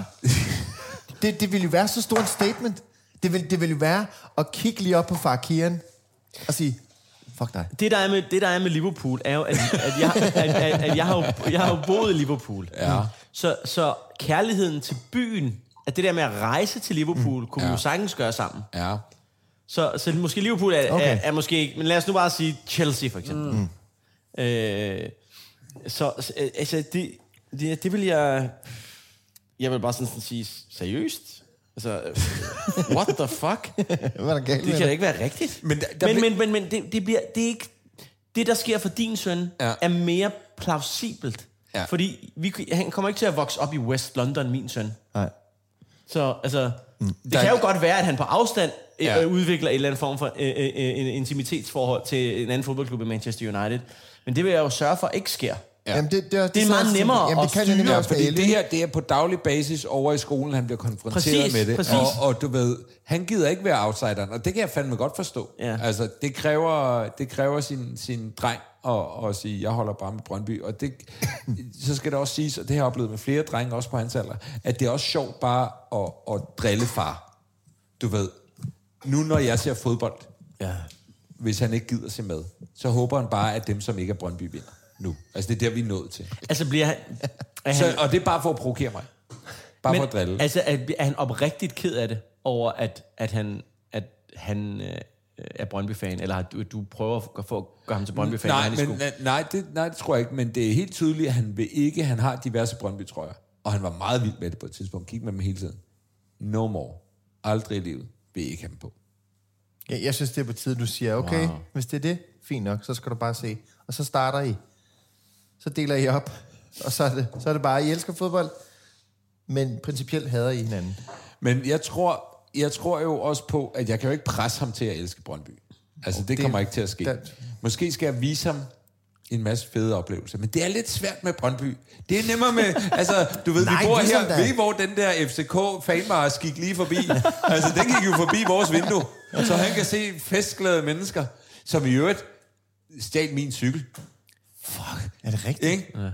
Speaker 5: det, det ville jo være så stort et statement. Det ville, det ville jo være at kigge lige op på far Kian og sige, fuck dig.
Speaker 7: Det, der er med, det, der er med Liverpool, er jo, at, at, jeg, at, at, at jeg, har jo, jeg har jo boet i Liverpool.
Speaker 6: Ja.
Speaker 7: Så, så kærligheden til byen, at det der med at rejse til Liverpool, mm. kunne ja. vi jo sagtens gøre sammen.
Speaker 6: Ja.
Speaker 7: Så, så måske Liverpool er, okay. er, er måske ikke... Men lad os nu bare sige Chelsea, for eksempel. Mm. Øh, så altså, det, det, det vil jeg... Jeg vil bare sådan, sådan sige, seriøst? Altså, what the fuck?
Speaker 5: Hvad er der galt?
Speaker 7: Det kan da ikke være rigtigt. Men, der, der men, bliver... men, men, men det, det, bliver, det er ikke... Det, der sker for din søn, ja. er mere plausibelt. Ja. Fordi vi, han kommer ikke til at vokse op i West London, min søn. Nej. Så altså, mm. det der kan jo godt være, at han på afstand ja. øh, udvikler et eller andet form for øh, øh, en intimitetsforhold til en anden fodboldklub i Manchester United. Men det vil jeg jo sørge for ikke sker.
Speaker 5: Ja. Jamen det, det, det,
Speaker 7: det er meget nemmere
Speaker 5: jamen, det kan at styre.
Speaker 6: Ja, fordi det her, det er på daglig basis over i skolen, han bliver konfronteret præcis, med det.
Speaker 7: Præcis.
Speaker 6: Og, og du ved, han gider ikke være outsideren, og det kan jeg fandme godt forstå. Ja. Altså, det kræver, det kræver sin, sin dreng at, at sige, jeg holder bare med Brøndby. Og det, så skal det også siges, og det har jeg oplevet med flere drenge, også på hans alder, at det er også sjovt bare at, at drille far. Du ved, nu når jeg ser fodbold, ja. hvis han ikke gider se med, så håber han bare, at dem, som ikke er Brøndby, vinder. Nu. Altså, det er der, vi er nået til.
Speaker 7: Altså, bliver han...
Speaker 6: Så, og det er bare for at provokere mig. Bare
Speaker 7: men,
Speaker 6: for at drille.
Speaker 7: Altså, er, er han oprigtigt ked af det, over at, at han, at han øh, er Brøndby-fan, eller du, du prøver at få, gøre ham til Brøndby-fan?
Speaker 6: Nej, men, nej, det, nej, det tror jeg ikke, men det er helt tydeligt, at han vil ikke, han har diverse Brøndby-trøjer, og han var meget vild med det på et tidspunkt. Kig med dem hele tiden. No more. Aldrig i livet vil ikke have dem på.
Speaker 5: Ja, jeg synes, det er på tide, du siger, okay, wow. hvis det er det, fint nok, så skal du bare se. Og så starter I. Så deler I op, og så er det, så er det bare, I elsker fodbold, men principielt hader I hinanden.
Speaker 6: Men jeg tror, jeg tror jo også på, at jeg kan jo ikke presse ham til at elske Brøndby. Altså, oh, det, det kommer ikke til at ske. Det. Måske skal jeg vise ham en masse fede oplevelser, men det er lidt svært med Brøndby. Det er nemmere med, altså, du ved, Nej, vi bor her, ved I, hvor den der F C K-fanmars gik lige forbi? Altså, den gik jo forbi vores vindue, så han kan se festglade mennesker, som i øvrigt stjal min cykel.
Speaker 5: Fuck, er det rigtigt?
Speaker 6: Ikke? Ja.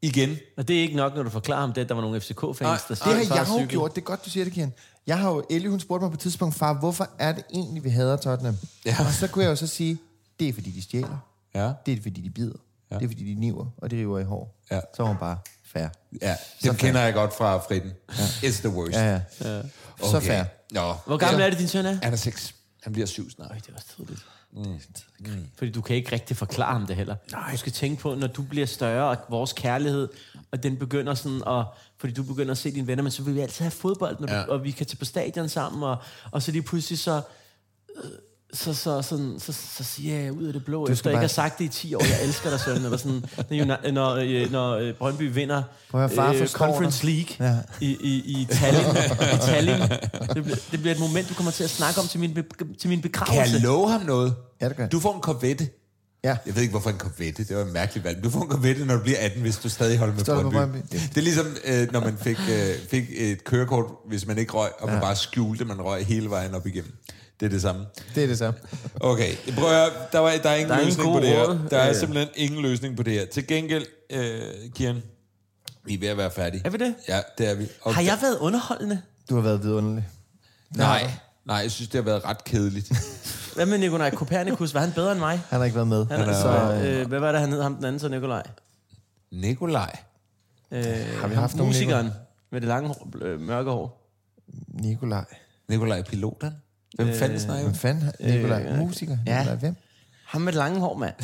Speaker 6: Igen.
Speaker 7: Og det er ikke nok, når du forklarer ham det, at der var nogle F C K-fans, der
Speaker 5: Det har jeg jo gjort. Det er godt, du siger det, Kian. Jeg har jo, Ellie, hun spurgte mig på et tidspunkt, far, hvorfor er det egentlig, vi hader Tottenham?
Speaker 6: Ja.
Speaker 5: Og så kunne jeg jo så sige, det er fordi, de stjæler.
Speaker 6: Ja.
Speaker 5: Det er fordi, de bider. Ja. Det er fordi, de niver, og de river i hår.
Speaker 6: Ja.
Speaker 5: Så var hun bare fair.
Speaker 6: Ja, det kender jeg godt fra Fritten. Ja. It's the worst.
Speaker 5: Ja, ja. ja. Okay. Så fair.
Speaker 6: Nå.
Speaker 7: Hvor gammel er det, din søn er?
Speaker 6: Han er seks. Han bliver syv snart.
Speaker 7: Øj, det er også tidligt. Mm. Mm. Fordi du kan ikke rigtig forklare ham det heller. Nej. Du skal tænke på, når du bliver større, og vores kærlighed, og den begynder sådan, og fordi du begynder at se dine venner, men så vil vi altid have fodbold, når ja. du, og vi kan tage på stadion sammen, og, og så lige pludselig så... Øh, Så, så, sådan, så, så siger jeg ud af det blå, efter jeg ikke har sagt det i ti år, jeg elsker dig, søn, eller sådan, når, når, når Brøndby vinder øh, Conference League ja. i, i, i Tallinn. I Tallinn. Det, bliver, det bliver et moment, du kommer til at snakke om til min, be, til min begravelse.
Speaker 6: Kan jeg love ham noget?
Speaker 5: Ja, det kan.
Speaker 6: Du får en Corvette.
Speaker 5: Ja.
Speaker 6: Jeg ved ikke, hvorfor en Corvette. Det var en mærkelig valg. Du får en Corvette, når du bliver atten, hvis du stadig holder med Brøndby. Brøndby. Det er ligesom, øh, når man fik, øh, fik et kørekort, hvis man ikke røg, og man ja. bare skjulte, man røg hele vejen op igennem. Det er det samme.
Speaker 5: Det er det samme.
Speaker 6: Okay, prøv at høre, der, var, der er ingen der er løsning på det her. Der er
Speaker 7: ja.
Speaker 6: simpelthen ingen løsning på det her. Til gengæld, øh, Kian, vi er ved at være færdige.
Speaker 7: Er vi det?
Speaker 6: Ja, det er vi. Og
Speaker 7: har jeg været underholdende?
Speaker 5: Du har været vidunderlig.
Speaker 6: Nej, nej, jeg synes, det har været ret kedeligt.
Speaker 7: Hvad med Nikolaj Kopernikus? Var han bedre end mig?
Speaker 5: Han har ikke været med.
Speaker 7: Han er, så, øh, hvad var det, han hed ham den anden, så Nikolaj?
Speaker 6: Nikolaj?
Speaker 7: Øh, har vi haft musikeren med det lange hår, øh, mørke hår?
Speaker 5: Nikolaj.
Speaker 6: Nikolaj Piloten? Hvem øh, fanden snakker?
Speaker 5: Hvem fanden? Nikolaj, øh, musiker?
Speaker 7: Ja.
Speaker 5: Nikolaj, hvem?
Speaker 7: Ham med det lange hår, mand.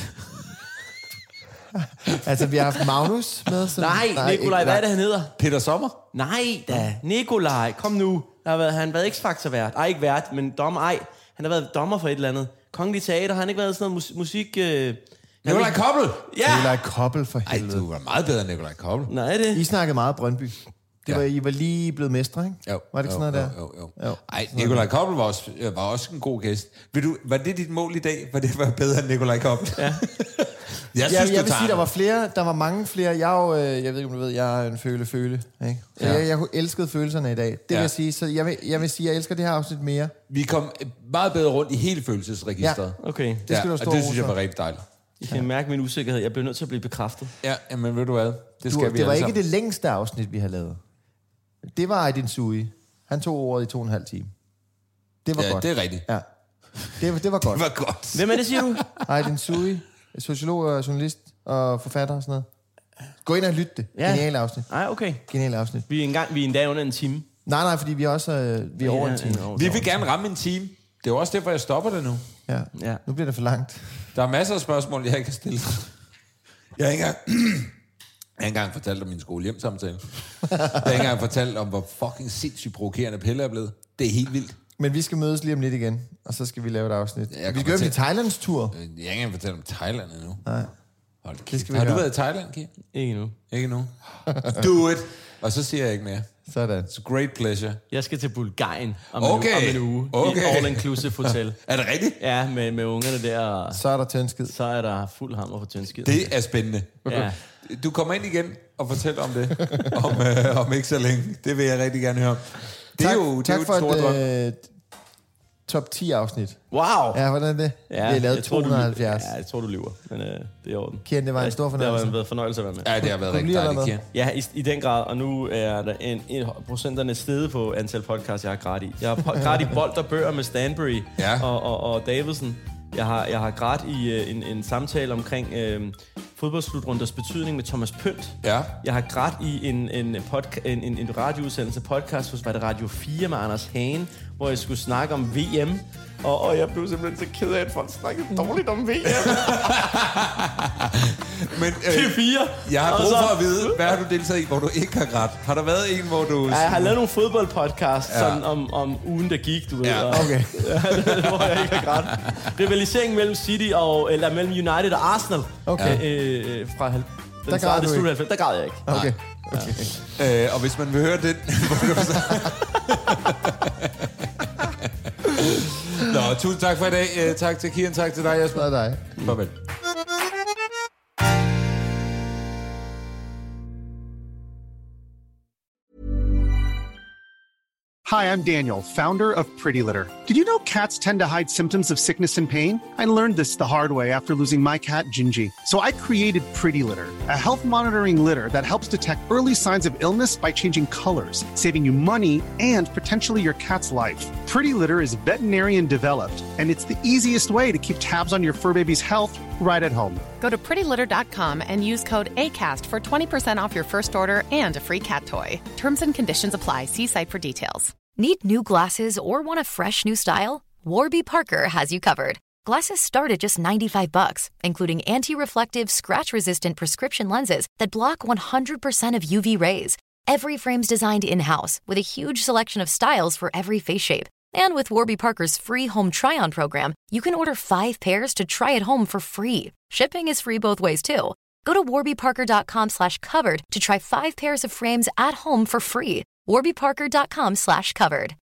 Speaker 5: Altså, vi har haft Magnus med. Som...
Speaker 7: Nej, Nej, Nikolaj, hvad er det, han hedder?
Speaker 6: Peter Sommer?
Speaker 7: Nej da, Nikolaj, kom nu. Der har været, han har været X-Factor vært. Ej, ikke vært, men dommer, ej. Han har været dommer for et eller andet. Kongelig Teater, har han ikke været sådan noget mus- musik... Øh...
Speaker 6: Nikolaj Koppel?
Speaker 7: Ja!
Speaker 5: Nikolaj Koppel, for helvede.
Speaker 6: Ej, du var meget bedre end Nikolaj Koppel.
Speaker 7: Nej, det...
Speaker 5: I snakkede meget Brøndby. Det var,
Speaker 6: ja.
Speaker 5: I var lige blevet mestre, ikke?
Speaker 6: Jo.
Speaker 5: Var det ikke sådan noget
Speaker 6: jo,
Speaker 5: der?
Speaker 6: Jo, jo, jo. Ej, Nikolaj Koppel var også, var også en god gæst. Vil du, var det dit mål i dag? Var det var bedre end Nikolaj Koppel?
Speaker 7: Ja.
Speaker 6: jeg
Speaker 5: jeg,
Speaker 6: synes,
Speaker 5: jeg vil sige, der var flere, der var mange flere. Jeg er jo, øh, jeg ved ikke, om du ved, jeg er en føle-føle. Ikke? Så ja. jeg, jeg elskede følelserne i dag. Det ja. vil jeg sige. Så jeg vil, jeg vil sige, jeg elsker det her afsnit mere.
Speaker 6: Vi kom meget bedre rundt i hele følelsesregisteret.
Speaker 7: Ja, okay.
Speaker 5: Det skal
Speaker 6: ja,
Speaker 5: du stå
Speaker 6: og det synes jeg var rigtig dejligt.
Speaker 7: I kan ja. mærke min usikkerhed. Jeg bliver nødt til at blive bekræftet.
Speaker 6: Ja, men ved du hvad? Det, skal
Speaker 5: du,
Speaker 6: vi
Speaker 5: det var ikke
Speaker 6: sammen.
Speaker 5: det længste afsnit, vi har lavet. Det var Aydin Sui. Han tog ordet i to og en halv time. Det var
Speaker 6: ja,
Speaker 5: godt.
Speaker 6: det er rigtigt.
Speaker 5: Ja. Det, det var godt.
Speaker 6: Det var godt.
Speaker 7: Hvem er det, siger du?
Speaker 5: Aydin Sui, sociolog og journalist og forfatter og sådan noget. Gå ind og lyt det.
Speaker 7: Ja.
Speaker 5: Genialt afsnit.
Speaker 7: Nej, okay.
Speaker 5: Genialt afsnit.
Speaker 7: Vi er engang, vi er endda under en time.
Speaker 5: Nej, nej, fordi vi er også øh, vi er
Speaker 7: ja,
Speaker 5: over en time.
Speaker 7: Ja,
Speaker 6: vi vil gerne ramme en time. Det er også derfor, jeg stopper det nu.
Speaker 5: Ja.
Speaker 7: ja.
Speaker 5: Nu bliver det for langt.
Speaker 6: Der er masser af spørgsmål, jeg ikke kan stille. Jeg har ikke engang, jeg har ikke engang fortalt om min skole-hjem-samtale. Jeg har ikke engang fortalt om, hvor fucking sindssygt provokerende Pelle er blevet. Det er helt vildt.
Speaker 5: Men vi skal mødes lige om lidt igen, og så skal vi lave et afsnit.
Speaker 6: Jeg
Speaker 5: vi skal jo til Thailands tur.
Speaker 6: Jeg har ikke engang fortalt om Thailand endnu.
Speaker 5: Nej.
Speaker 6: Hold
Speaker 5: det skal vi
Speaker 6: har
Speaker 5: gøre.
Speaker 6: du været i Thailand, Kim?
Speaker 7: Ikke nu.
Speaker 6: Ikke nu. Do it. Og så siger jeg ikke mere.
Speaker 5: Sådan.
Speaker 6: It's a great pleasure.
Speaker 7: Jeg skal til Bulgarien om,
Speaker 6: okay.
Speaker 7: en, uge, om en uge.
Speaker 6: Okay.
Speaker 7: I et all-inclusive hotel.
Speaker 6: Er det rigtigt?
Speaker 7: Ja, med, med ungerne der.
Speaker 5: Så er der tyndskid.
Speaker 7: Så er der fuld hammer på tyndskid.
Speaker 6: Det er spændende.
Speaker 7: Ja.
Speaker 6: Du kommer ind igen og fortæller om det. om, øh, om ikke så længe. Det vil jeg rigtig gerne høre. Det
Speaker 5: tak,
Speaker 6: er jo, det
Speaker 5: tak
Speaker 6: er jo
Speaker 5: for
Speaker 6: et stort drøm.
Speaker 5: et øh, top ti afsnit.
Speaker 7: Wow!
Speaker 5: Ja, hvordan er det?
Speaker 7: Ja,
Speaker 5: vi har lavet
Speaker 7: to hundrede og
Speaker 5: halvfjerds.
Speaker 7: Ja, jeg tror, du lyver. Men øh, det er i orden.
Speaker 5: Kian, det var en stor fornøjelse.
Speaker 7: Det har været en fornøjelse at være med.
Speaker 6: Ja, det har været rigtig dejligt, Kian.
Speaker 7: Ja, i, i den grad. Og nu er der en, en procenterne steget på antal podcasts, jeg har grædt i. Jeg har grædt i Bold og Bøger med Stanbury
Speaker 6: ja.
Speaker 7: og, og, og Davidson. Jeg har, jeg har grædt i uh, en, en samtale omkring uh, fodboldslutrunders betydning med Thomas Pønt.
Speaker 6: Ja.
Speaker 7: Jeg har grædt i en, en, podca- en, en, en radioudsendelse podcast hos var det Radio fire med Anders Hagen, hvor jeg skulle snakke om V M. Og, og jeg blev simpelthen så ked af, at folk snakkede dårligt om V M.
Speaker 6: Men øh,
Speaker 7: T fire.
Speaker 6: Jeg har brug
Speaker 7: så,
Speaker 6: for at vide, hvad har du deltaget i, hvor du ikke har grædt? Har der været en, hvor du...
Speaker 7: Ja, jeg har lavet nogle fodboldpodcasts ja. sådan om, om ugen, der gik, du ved.
Speaker 6: Ja,
Speaker 5: okay.
Speaker 7: Hvor jeg ikke har grædt. Rivaliseringen mellem City og... Eller mellem United og Arsenal.
Speaker 5: Okay.
Speaker 7: Øh, fra den
Speaker 5: der græd du ikke.
Speaker 7: Der græd jeg ikke.
Speaker 5: Okay.
Speaker 6: okay. Ja. Øh, og hvis man vil høre den... Nå, tusind tak for i dag. Uh, tak til Kian, tak til dig, Jesper.
Speaker 5: Tak dig.
Speaker 6: Farvel.
Speaker 10: Hi, I'm Daniel, founder of Pretty Litter. Did you know cats tend to hide symptoms of sickness and pain? I learned this the hard way after losing my cat, Gingy. So I created Pretty Litter, a health monitoring litter that helps detect early signs of illness by changing colors, saving you money and potentially your cat's life. Pretty Litter is veterinarian developed, and it's the easiest way to keep tabs on your fur baby's health right at home.
Speaker 11: Go to pretty litter dot com and use code ACAST for twenty percent off your first order and a free cat toy. Terms and conditions apply. See site for details.
Speaker 8: Need new glasses or want a fresh new style? Warby Parker has you covered. Glasses start at just ninety-five bucks, including anti-reflective, scratch-resistant prescription lenses that block one hundred percent of U V rays. Every frame's designed in-house with a huge selection of styles for every face shape. And with Warby Parker's free home try-on program, you can order five pairs to try at home for free. Shipping is free both ways, too. Go to warby parker dot com slash covered to try five pairs of frames at home for free. warby parker dot com slash covered.